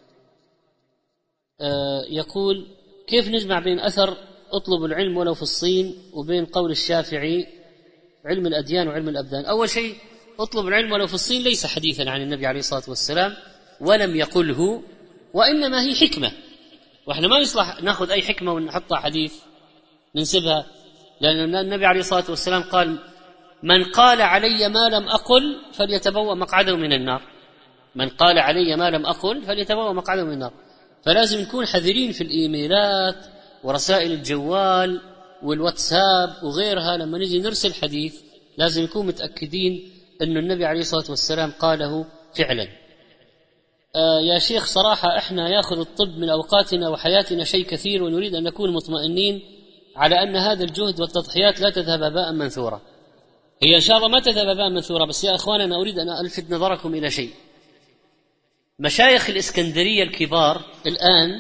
يقول: كيف نجمع بين أثر اطلب العلم ولو في الصين وبين قول الشافعي علم الأديان وعلم الأبدان؟ أول شيء اطلب العلم ولو في الصين ليس حديثا عن النبي عليه الصلاة والسلام ولم يقله، وإنما هي حكمة، وإحنا ما يصلح نأخذ أي حكمة ونحطها حديث ننسبها، لأن النبي عليه الصلاة والسلام قال: من قال علي ما لم أقل فليتبوأ مقعده من النار. من قال علي ما لم أقل فليتبوأ مقعده من النار. فلازم نكون حذرين في الإيميلات ورسائل الجوال والواتساب وغيرها. لما نجي نرسل حديث لازم نكون متأكدين أن النبي عليه الصلاة والسلام قاله فعلا. يا شيخ صراحة إحنا يأخذ الطب من أوقاتنا وحياتنا شيء كثير، ونريد أن نكون مطمئنين على أن هذا الجهد والتضحيات لا تذهب هباء منثورا. هي إن شاء الله ما تذهب هباء منثورا، بس يا أخوان أنا أريد أن ألفت نظركم إلى شيء. مشايخ الإسكندرية الكبار الآن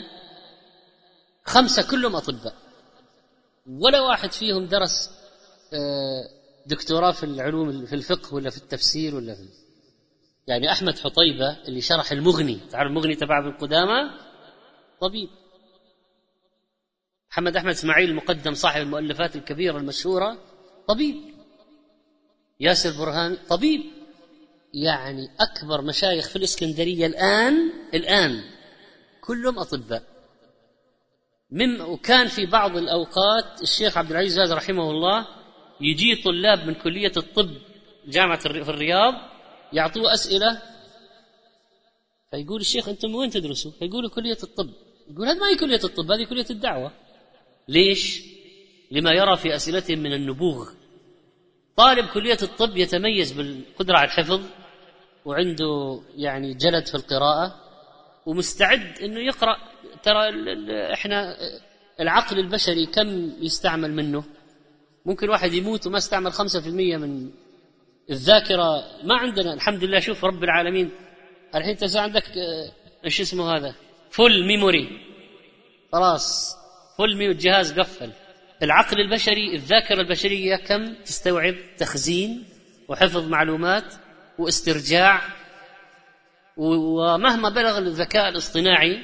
5 كلهم أطباء، ولا واحد فيهم درس دكتوراه في العلوم في الفقه ولا في التفسير ولا في يعني أحمد حطيبة اللي شرح المغني، تعرف المغني تبع ابن قدامة، طبيب. محمد أحمد إسماعيل المقدم صاحب المؤلفات الكبيرة المشهورة طبيب. ياسر برهان طبيب. يعني أكبر مشايخ في الإسكندرية الآن كلهم أطباء. وكان في بعض الأوقات الشيخ عبد العزيز باز رحمه الله يجي طلاب من كلية الطب جامعة في الرياض يعطوه أسئلة، فيقول الشيخ أنتم وين تدرسوا؟ فيقولوا كلية الطب. يقول هذه ما هي كلية الطب، هذه كلية الدعوة. ليش؟ لما يرى في أسئلتهم من النبوغ. طالب كلية الطب يتميز بالقدرة على الحفظ وعنده يعني جلد في القراءة ومستعد أنه يقرأ. ترى إحنا العقل البشري كم يستعمل منه؟ ممكن واحد يموت وما استعمل 5% من الذاكرة. ما عندنا الحمد لله. شوف رب العالمين الحين تسا عندك ايش اسمه هذا فول ميموري، خلاص فول الجهاز قفل. العقل البشري الذاكرة البشرية كم تستوعب تخزين وحفظ معلومات واسترجاع؟ ومهما بلغ الذكاء الاصطناعي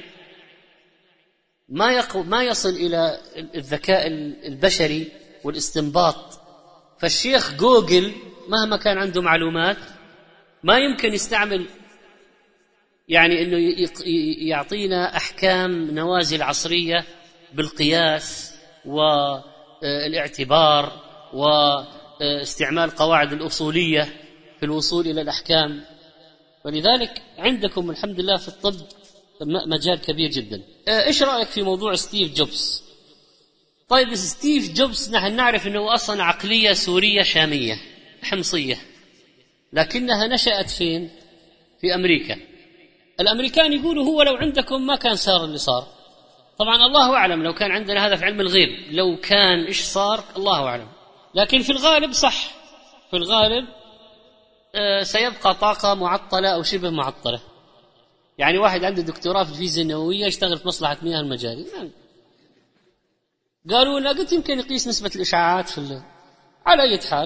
ما يصل إلى الذكاء البشري والاستنباط. فالشيخ جوجل مهما كان عنده معلومات ما يمكن يستعمل يعني أنه يعطينا أحكام نوازل عصرية بالقياس والاعتبار واستعمال قواعد الأصولية في الوصول إلى الأحكام. ولذلك عندكم الحمد لله في الطب مجال كبير جدا. إيش رأيك في موضوع ستيف جوبز؟ طيب ستيف جوبز نحن نعرف أنه أصلا عقلية سورية شامية حمصية، لكنها نشأت فين؟ في أمريكا. الأمريكان يقولوا هو لو عندكم ما كان صار اللي صار. طبعا الله أعلم لو كان عندنا هذا في علم الغيب لو كان إيش صار الله أعلم، لكن في الغالب صح. في الغالب سيبقى طاقة معطلة أو شبه معطلة. يعني واحد عنده دكتوراه في الفيزياء النووية يشتغل في مصلحة مياه المجاري يعني. قالوا لا قلت يمكن يقيس نسبة الإشعاعات على أي حال.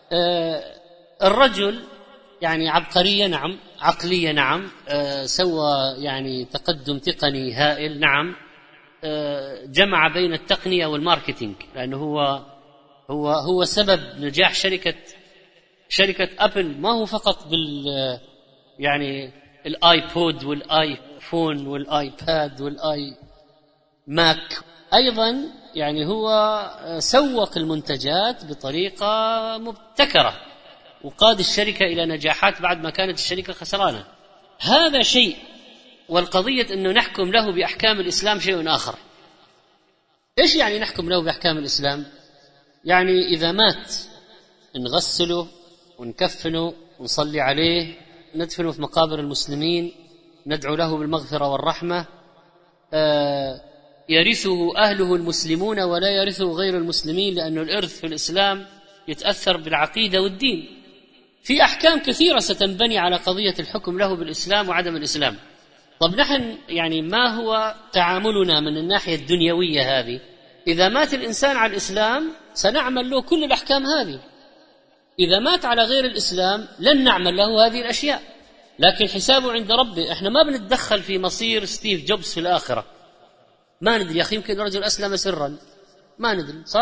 الرجل يعني عبقرية نعم، عقلية نعم، سوى يعني تقدم تقني هائل نعم، جمع بين التقنية والماركتينج، لأنه هو سبب نجاح شركة أبل. ما هو فقط يعني الآيبود والآيفون والآيباد والآي ماك، أيضا يعني هو سوق المنتجات بطريقة مبتكرة وقاد الشركة إلى نجاحات بعد ما كانت الشركة خسرانة. هذا شيء، والقضية أنه نحكم له بأحكام الإسلام شيء آخر. إيش يعني نحكم له بأحكام الإسلام؟ يعني إذا مات نغسله ونكفنه ونصلي عليه، ندفنه في مقابر المسلمين، ندعو له بالمغفرة والرحمة، يرثه أهله المسلمون ولا يرثه غير المسلمين، لأن الإرث في الإسلام يتأثر بالعقيدة والدين. في أحكام كثيرة ستنبني على قضية الحكم له بالإسلام وعدم الإسلام. طب نحن يعني ما هو تعاملنا من الناحية الدنيوية هذه؟ إذا مات الإنسان على الإسلام سنعمل له كل الأحكام هذه، إذا مات على غير الإسلام لن نعمل له هذه الأشياء، لكن حسابه عند ربه. إحنا ما بنتدخل في مصير ستيف جوبز في الآخرة، ما ندري يا أخي، يمكن رجل أسلم سرا، ما ندري، صح؟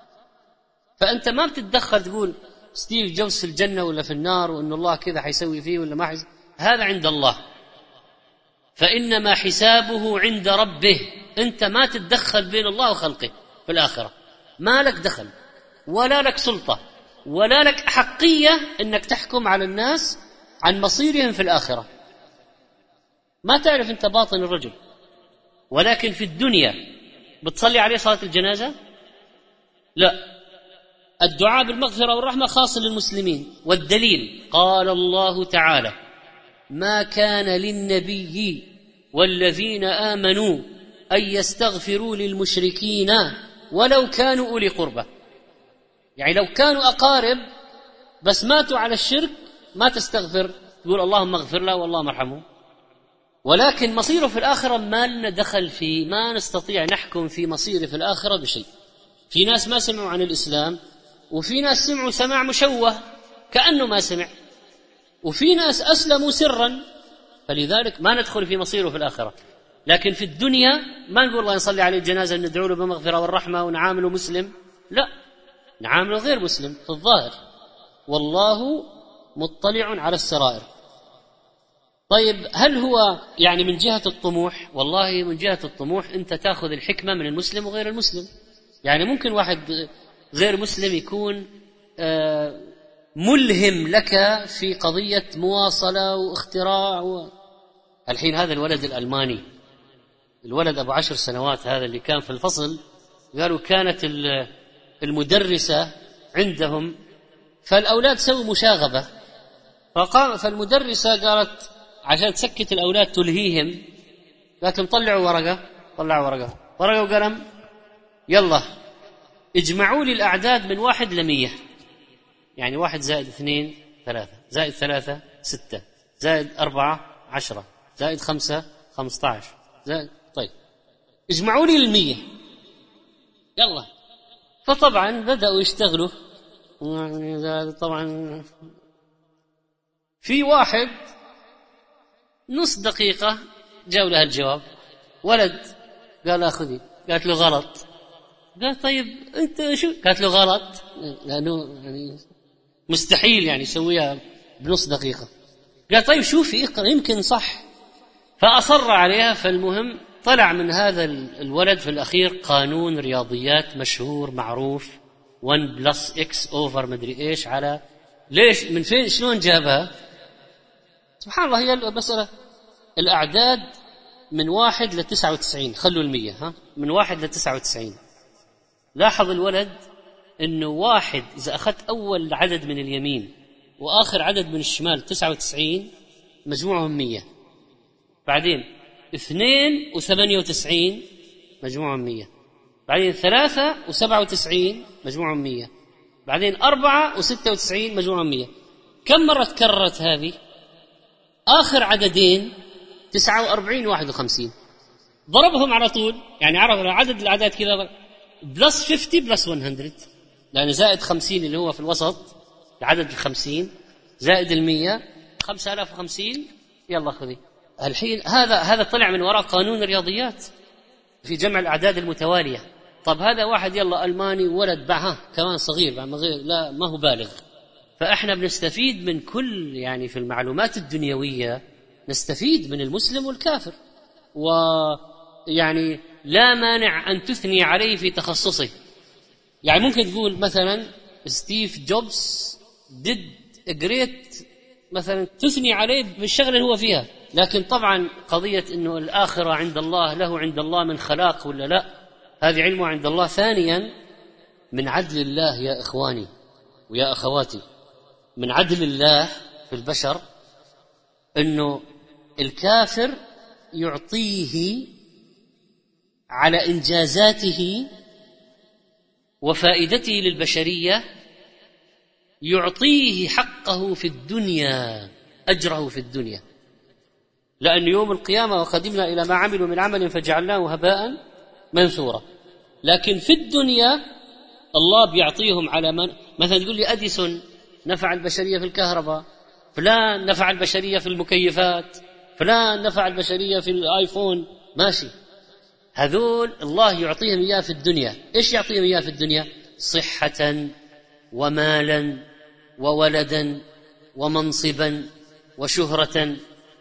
فأنت ما بتتدخل تقول ستيف جوبز في الجنة ولا في النار، وأن الله كذا حيسوي فيه ولا ما حيسوي، هذا عند الله، فإنما حسابه عند ربه. أنت ما تتدخل بين الله وخلقه في الآخرة، ما لك دخل ولا لك سلطة ولا لك أحقية أنك تحكم على الناس عن مصيرهم في الآخرة. ما تعرف أنت باطن الرجل. ولكن في الدنيا بتصلي عليه صلاة الجنازة؟ لا. الدعاء بالمغفرة والرحمة خاص للمسلمين، والدليل قال الله تعالى: ما كان للنبي والذين آمنوا أن يستغفروا للمشركين ولو كانوا أولي قربى. يعني لو كانوا أقارب بس ماتوا على الشرك ما تستغفر، تقول اللهم اغفر له والله مرحمه. ولكن مصيره في الآخرة ما لنا دخل فيه، ما نستطيع نحكم في مصيره في الآخرة بشيء. في ناس ما سمعوا عن الإسلام، وفي ناس سمعوا سماع مشوه كأنه ما سمع، وفي ناس أسلموا سرا، فلذلك ما ندخل في مصيره في الآخرة. لكن في الدنيا ما نقول الله يصلي عليه الجنازة ندعو له بالمغفرة والرحمة ونعامله مسلم، لا، نعامله غير مسلم في الظاهر، والله مطلع على السرائر. طيب هل هو يعني من جهة الطموح؟ والله من جهة الطموح أنت تأخذ الحكمة من المسلم وغير المسلم. يعني ممكن واحد غير مسلم يكون ملهم لك في قضية مواصلة واختراع الحين هذا الولد الألماني، الولد أبو 10 سنوات هذا اللي كان في الفصل، قالوا كانت المدرسة عندهم، فالأولاد سووا مشاغبة، فالمدرسة قالت عشان تسكت الأولاد تلهيهم، قالت لهم طلعوا ورقة وقلم، يلا اجمعوا لي الأعداد من 1 ل 100. يعني 1 زائد 2 3 زائد 3 6 زائد 4 10 زائد 5 15 زائد، طيب اجمعوا لي 100، يلا. فطبعا بدأوا يشتغلوا، طبعا في واحد نص دقيقة جاءوا له الجواب، ولد قال أخذي، قالت له غلط، قال طيب أنت شو؟ قالت له غلط، لأنه يعني مستحيل يعني يسويها بنص دقيقة. قال طيب شوفي اقرأ يمكن صح، فأصر عليها. فالمهم طلع من هذا الولد في الأخير قانون رياضيات مشهور معروف، 1+x مدري إيش على ليش من فين شلون جابها؟ سبحان الله. هي المسألة الأعداد من 1 ل 99، خلوا 100 من 1 ل 99. لاحظ الولد إنه 1 إذا أخذت أول عدد من اليمين وآخر عدد من الشمال 99 مجموعهم 100، بعدين 2 و98 مجموعهم 100، بعدين 3 و97 مجموعهم 100، بعدين 4 و96 مجموعهم 100. كم مرة تكررت هذه؟ آخر عددين 49 و51 ضربهم على طول، يعني عرف عدد الأعداد كذا +50 +100، لأن زائد 50 اللي هو في الوسط العدد 50 زائد 100 5050، يلا خذي. الحين هذا طلع من وراء قانون الرياضيات في جمع الأعداد المتوالية. طب هذا واحد يلا ألماني ولد كمان صغير لا ما هو بالغ. فإحنا بنستفيد من كل يعني في المعلومات الدنيوية نستفيد من المسلم والكافر. يعني لا مانع أن تثني عليه في تخصصه. يعني ممكن تقول مثلا ستيف جوبز did a great، مثلا تثني عليه بالشغلة اللي هو فيها، لكن طبعا قضية أنه الآخرة عند الله، له عند الله من خلاق ولا لا، هذه علمه عند الله. ثانيا، من عدل الله يا إخواني ويا أخواتي، من عدل الله في البشر أنه الكافر يعطيه على إنجازاته وفائدته للبشرية، يعطيه حقه في الدنيا، أجره في الدنيا، لأن يوم القيامة وقدمنا إلى ما عملوا من عمل فجعلناه هباء منثورا. لكن في الدنيا الله بيعطيهم على من، مثلا تقول لي أديسون نفع البشرية في الكهرباء، فلان نفع البشرية في المكيفات، فلان نفع البشرية في الآيفون، ماشي، هذول الله يعطيهم إياه في الدنيا. إيش يعطيهم إياه في الدنيا؟ صحة ومالا وولدا ومنصبا وشهرة.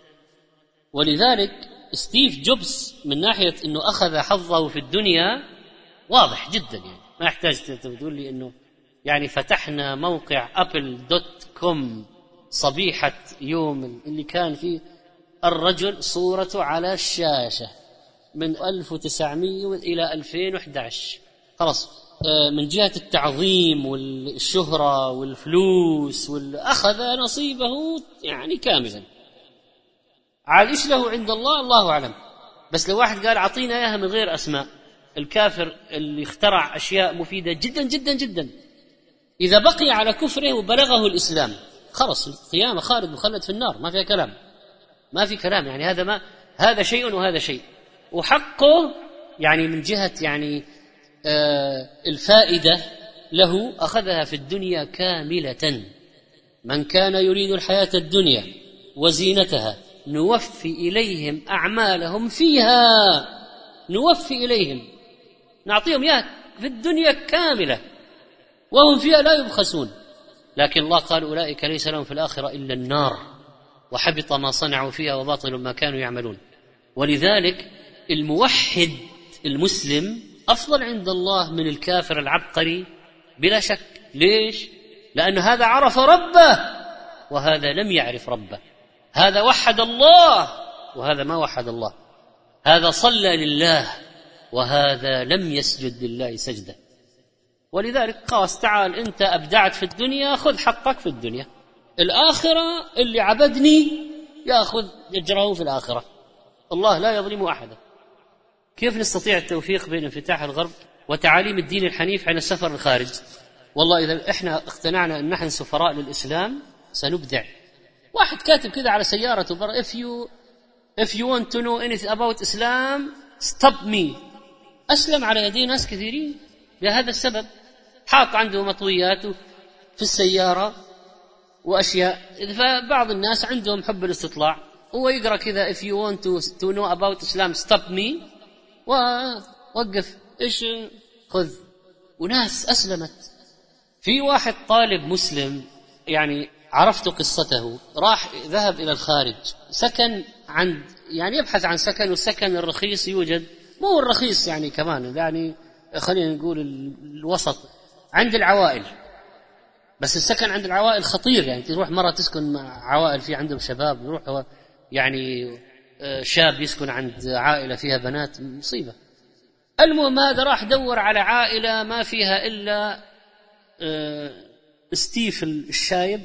ولذلك ستيف جوبز من ناحية أنه أخذ حظه في الدنيا واضح جدا، يعني ما يحتاج تقول لي أنه يعني فتحنا موقع apple.com صبيحة يوم اللي كان فيه الرجل صورته على الشاشة من 1900 إلى 2011، خلاص، من جهة التعظيم والشهرة والفلوس أخذ نصيبه يعني كاملا. عاد إيش له عند الله الله أعلم. بس لو واحد قال عطينا إياها من غير أسماء، الكافر اللي اخترع أشياء مفيدة جدا جدا جدا، إذا بقي على كفره وبلغه الإسلام خلص القيامة خالد مخلد في النار، ما فيها كلام، ما في كلام. يعني هذا شيء وهذا شيء، وحقه يعني من جهة يعني الفائدة له أخذها في الدنيا كاملة. من كان يريد الحياة الدنيا وزينتها نوفي إليهم أعمالهم فيها، نوفي إليهم، نعطيهم إياه في الدنيا كاملة وهم فيها لا يبخسون. لكن الله قال أولئك ليس لهم في الآخرة إلا النار وحبط ما صنعوا فيها وباطل ما كانوا يعملون. ولذلك الموحد المسلم أفضل عند الله من الكافر العبقري بلا شك. ليش؟ لأن هذا عرف ربه وهذا لم يعرف ربه، هذا وحد الله وهذا ما وحد الله، هذا صلى لله وهذا لم يسجد لله سجدة. ولذلك خلاص تعال أنت أبدعت في الدنيا، خذ حقك في الدنيا، الآخرة اللي عبدني يأخذ أجره في الآخرة، الله لا يظلم أحدا. كيف نستطيع التوفيق بين انفتاح الغرب وتعاليم الدين الحنيف عن السفر الخارج؟ والله إذا إحنا اقتنعنا أن نحن سفراء للإسلام سنبدع. واحد كاتب كذا على سيارته برا if you want to know anything about Islam stop me. أسلم على يدي ناس كثيرين لهذا السبب، حاط عنده مطويات في السيارة وأشياء. فبعض الناس عندهم حب الاستطلاع، هو يقرأ كذا if you want to know about Islam stop me ووقف إيش خذ. وناس أسلمت. في واحد طالب مسلم يعني عرفت قصته، ذهب إلى الخارج، سكن عند يعني يبحث عن سكن، والسكن الرخيص يوجد، مو الرخيص يعني كمان، يعني خلينا نقول الوسط عند العوائل، بس السكن عند العوائل خطير. يعني تروح مرة تسكن مع عوائل في عندهم شباب، يروح يعني شاب يسكن عند عائلة فيها بنات، مصيبة. المهم هذا راح دور على عائلة ما فيها إلا ستيف الشايب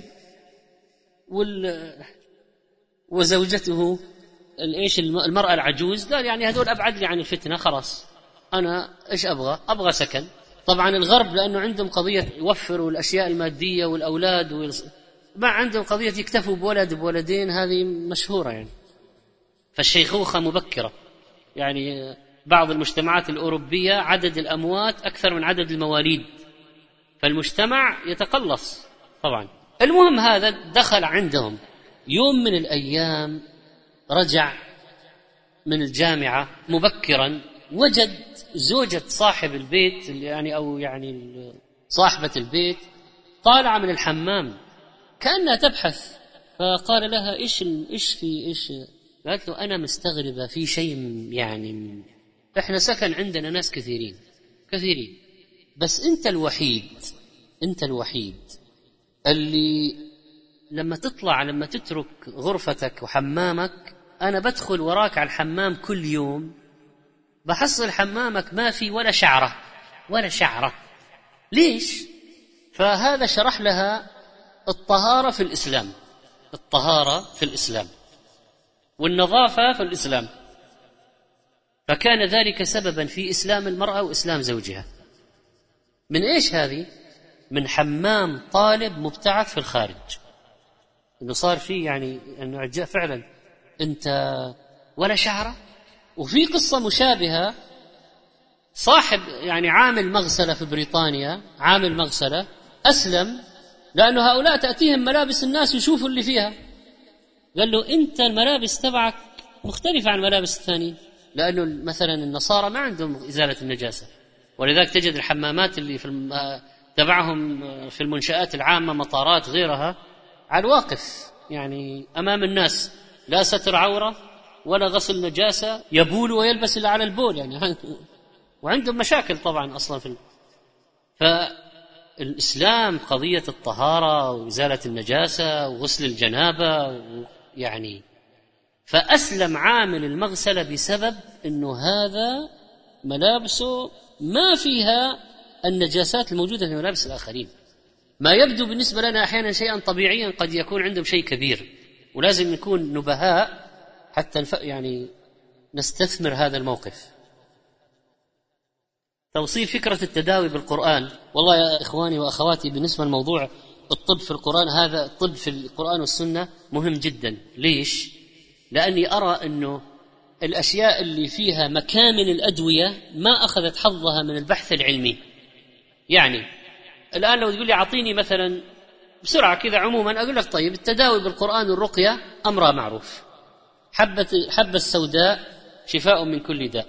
وزوجته المرأة العجوز. قال يعني هذول أبعد لي عن الفتنة، خلاص أنا إيش أبغى سكن. طبعا الغرب لأنه عندهم قضية يوفروا الأشياء المادية والأولاد ما عندهم قضية يكتفوا بولدين، هذه مشهورة يعني. فالشيخوخة مبكرة، يعني بعض المجتمعات الأوروبية عدد الأموات أكثر من عدد المواليد، فالمجتمع يتقلص طبعا. المهم هذا دخل عندهم يوم من الأيام، رجع من الجامعة مبكرا، وجد زوجة صاحب البيت يعني أو يعني صاحبة البيت طالعة من الحمام كأنها تبحث، فقال لها إيش قالت له أنا مستغربة في شيء يعني إحنا سكن عندنا ناس كثيرين، بس أنت الوحيد اللي لما تترك غرفتك وحمامك، أنا بدخل وراك على الحمام كل يوم، بحصل حمامك ما في ولا شعرة. ليش؟ فهذا شرح لها الطهارة في الإسلام والنظافة في الإسلام، فكان ذلك سببا في إسلام المرأة وإسلام زوجها. من إيش هذه؟ من حمام طالب مبتعث في الخارج، إنه صار فيه يعني أنه فعلا أنت ولا شعرة. وفي قصة مشابهة، صاحب يعني عامل مغسلة في بريطانيا، عامل مغسلة أسلم لأنه هؤلاء تأتيهم ملابس الناس يشوفوا اللي فيها، قال له أنت الملابس تبعك مختلفة عن الملابس الثانية، لأنه مثلا النصارى ما عندهم إزالة النجاسة، ولذلك تجد الحمامات اللي تبعهم في المنشآت العامة، مطارات غيرها، على الواقف يعني أمام الناس، لا ستر عورة ولا غسل نجاسة، يبول ويلبس إلا على البول يعني وعندهم مشاكل طبعا أصلا فالإسلام قضية الطهارة وإزالة النجاسة وغسل الجنابة يعني. فأسلم عامل المغسلة بسبب أنه هذا ملابسه ما فيها النجاسات الموجودة في ملابس الآخرين. ما يبدو بالنسبة لنا أحيانا شيئا طبيعيا قد يكون عندهم شيء كبير، ولازم نكون نبهاء حتى يعني نستثمر هذا الموقف. توصيل فكرة التداوي بالقرآن. والله يا إخواني وأخواتي، بالنسبة لموضوع الطب في القرآن، هذا الطب في القرآن والسنة مهم جدا. ليش؟ لأني أرى أنه الأشياء اللي فيها مكامن الأدوية ما أخذت حظها من البحث العلمي. يعني الآن لو تقول لي أعطيني مثلا بسرعة كذا عموما، أقول لك طيب التداوي بالقرآن والرقية أمرها معروف، حبة السوداء شفاء من كل داء،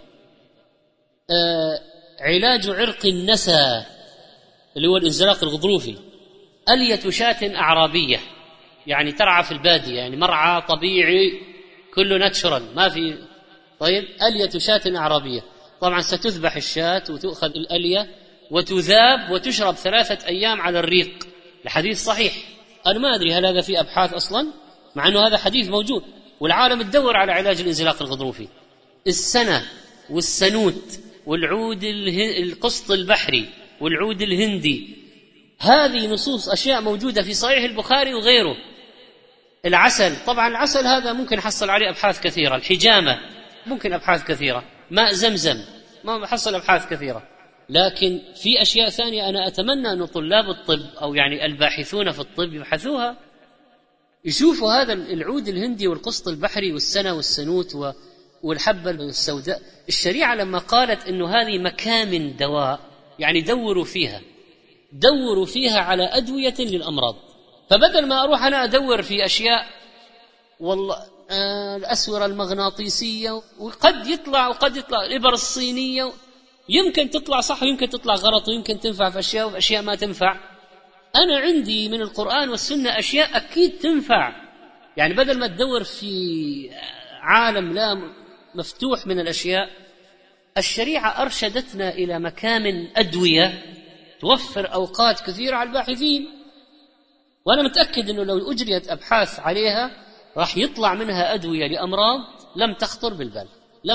علاج عرق النسى اللي هو الانزلاق الغضروفي، ألية شاة أعرابية يعني ترعى في البادية، يعني مرعى طبيعي كله ناتشورال ما في. طيب ألية شاة أعرابية، طبعا ستذبح الشاة وتؤخذ الألية وتذاب وتشرب 3 أيام على الريق. الحديث صحيح، أنا ما أدري هل هذا في أبحاث أصلا، مع أنه هذا حديث موجود والعالم تدور على علاج الانزلاق الغضروفي. السنة والسنوت والعود القسط البحري والعود الهندي، هذه نصوص أشياء موجودة في صحيح البخاري وغيره. العسل، طبعا العسل هذا ممكن حصل عليه أبحاث كثيرة، الحجامة ممكن أبحاث كثيرة، ماء زمزم ما حصل أبحاث كثيرة. لكن في أشياء ثانية أنا أتمنى أن طلاب الطب أو يعني الباحثون في الطب يبحثوها، يشوفوا هذا العود الهندي والقسط البحري والسنة والسنوت والحبة السوداء. الشريعة لما قالت أنه هذه مكامن دواء، يعني دوروا فيها على أدوية للأمراض. فبدل ما أروح أنا أدور في أشياء والله الأسورة المغناطيسية وقد يطلع الإبر الصينية، يمكن تطلع صح ويمكن تطلع غلط ويمكن تنفع في أشياء وفي أشياء ما تنفع. أنا عندي من القرآن والسنة أشياء أكيد تنفع. يعني بدل ما تدور في عالم لا مفتوح من الأشياء، الشريعة أرشدتنا إلى مكامن أدوية توفر أوقات كثيرة على الباحثين. وأنا متأكد أنه لو أجريت أبحاث عليها راح يطلع منها أدوية لأمراض لم تخطر بالبال.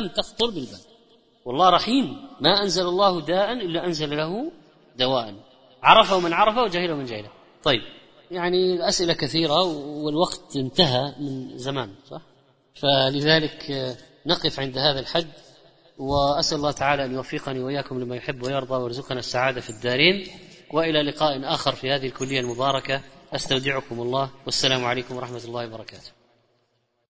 والله رحيم، ما أنزل الله داء إلا أنزل له دواء، عرفه من عرفه وجهله من جهله. طيب يعني الأسئلة كثيرة والوقت انتهى من زمان صح؟ فلذلك نقف عند هذا الحد، وأسأل الله تعالى أن يوفقني وإياكم لما يحب ويرضى ويرزقنا السعادة في الدارين. وإلى لقاء آخر في هذه الكلية المباركة، أستودعكم الله، والسلام عليكم ورحمة الله وبركاته.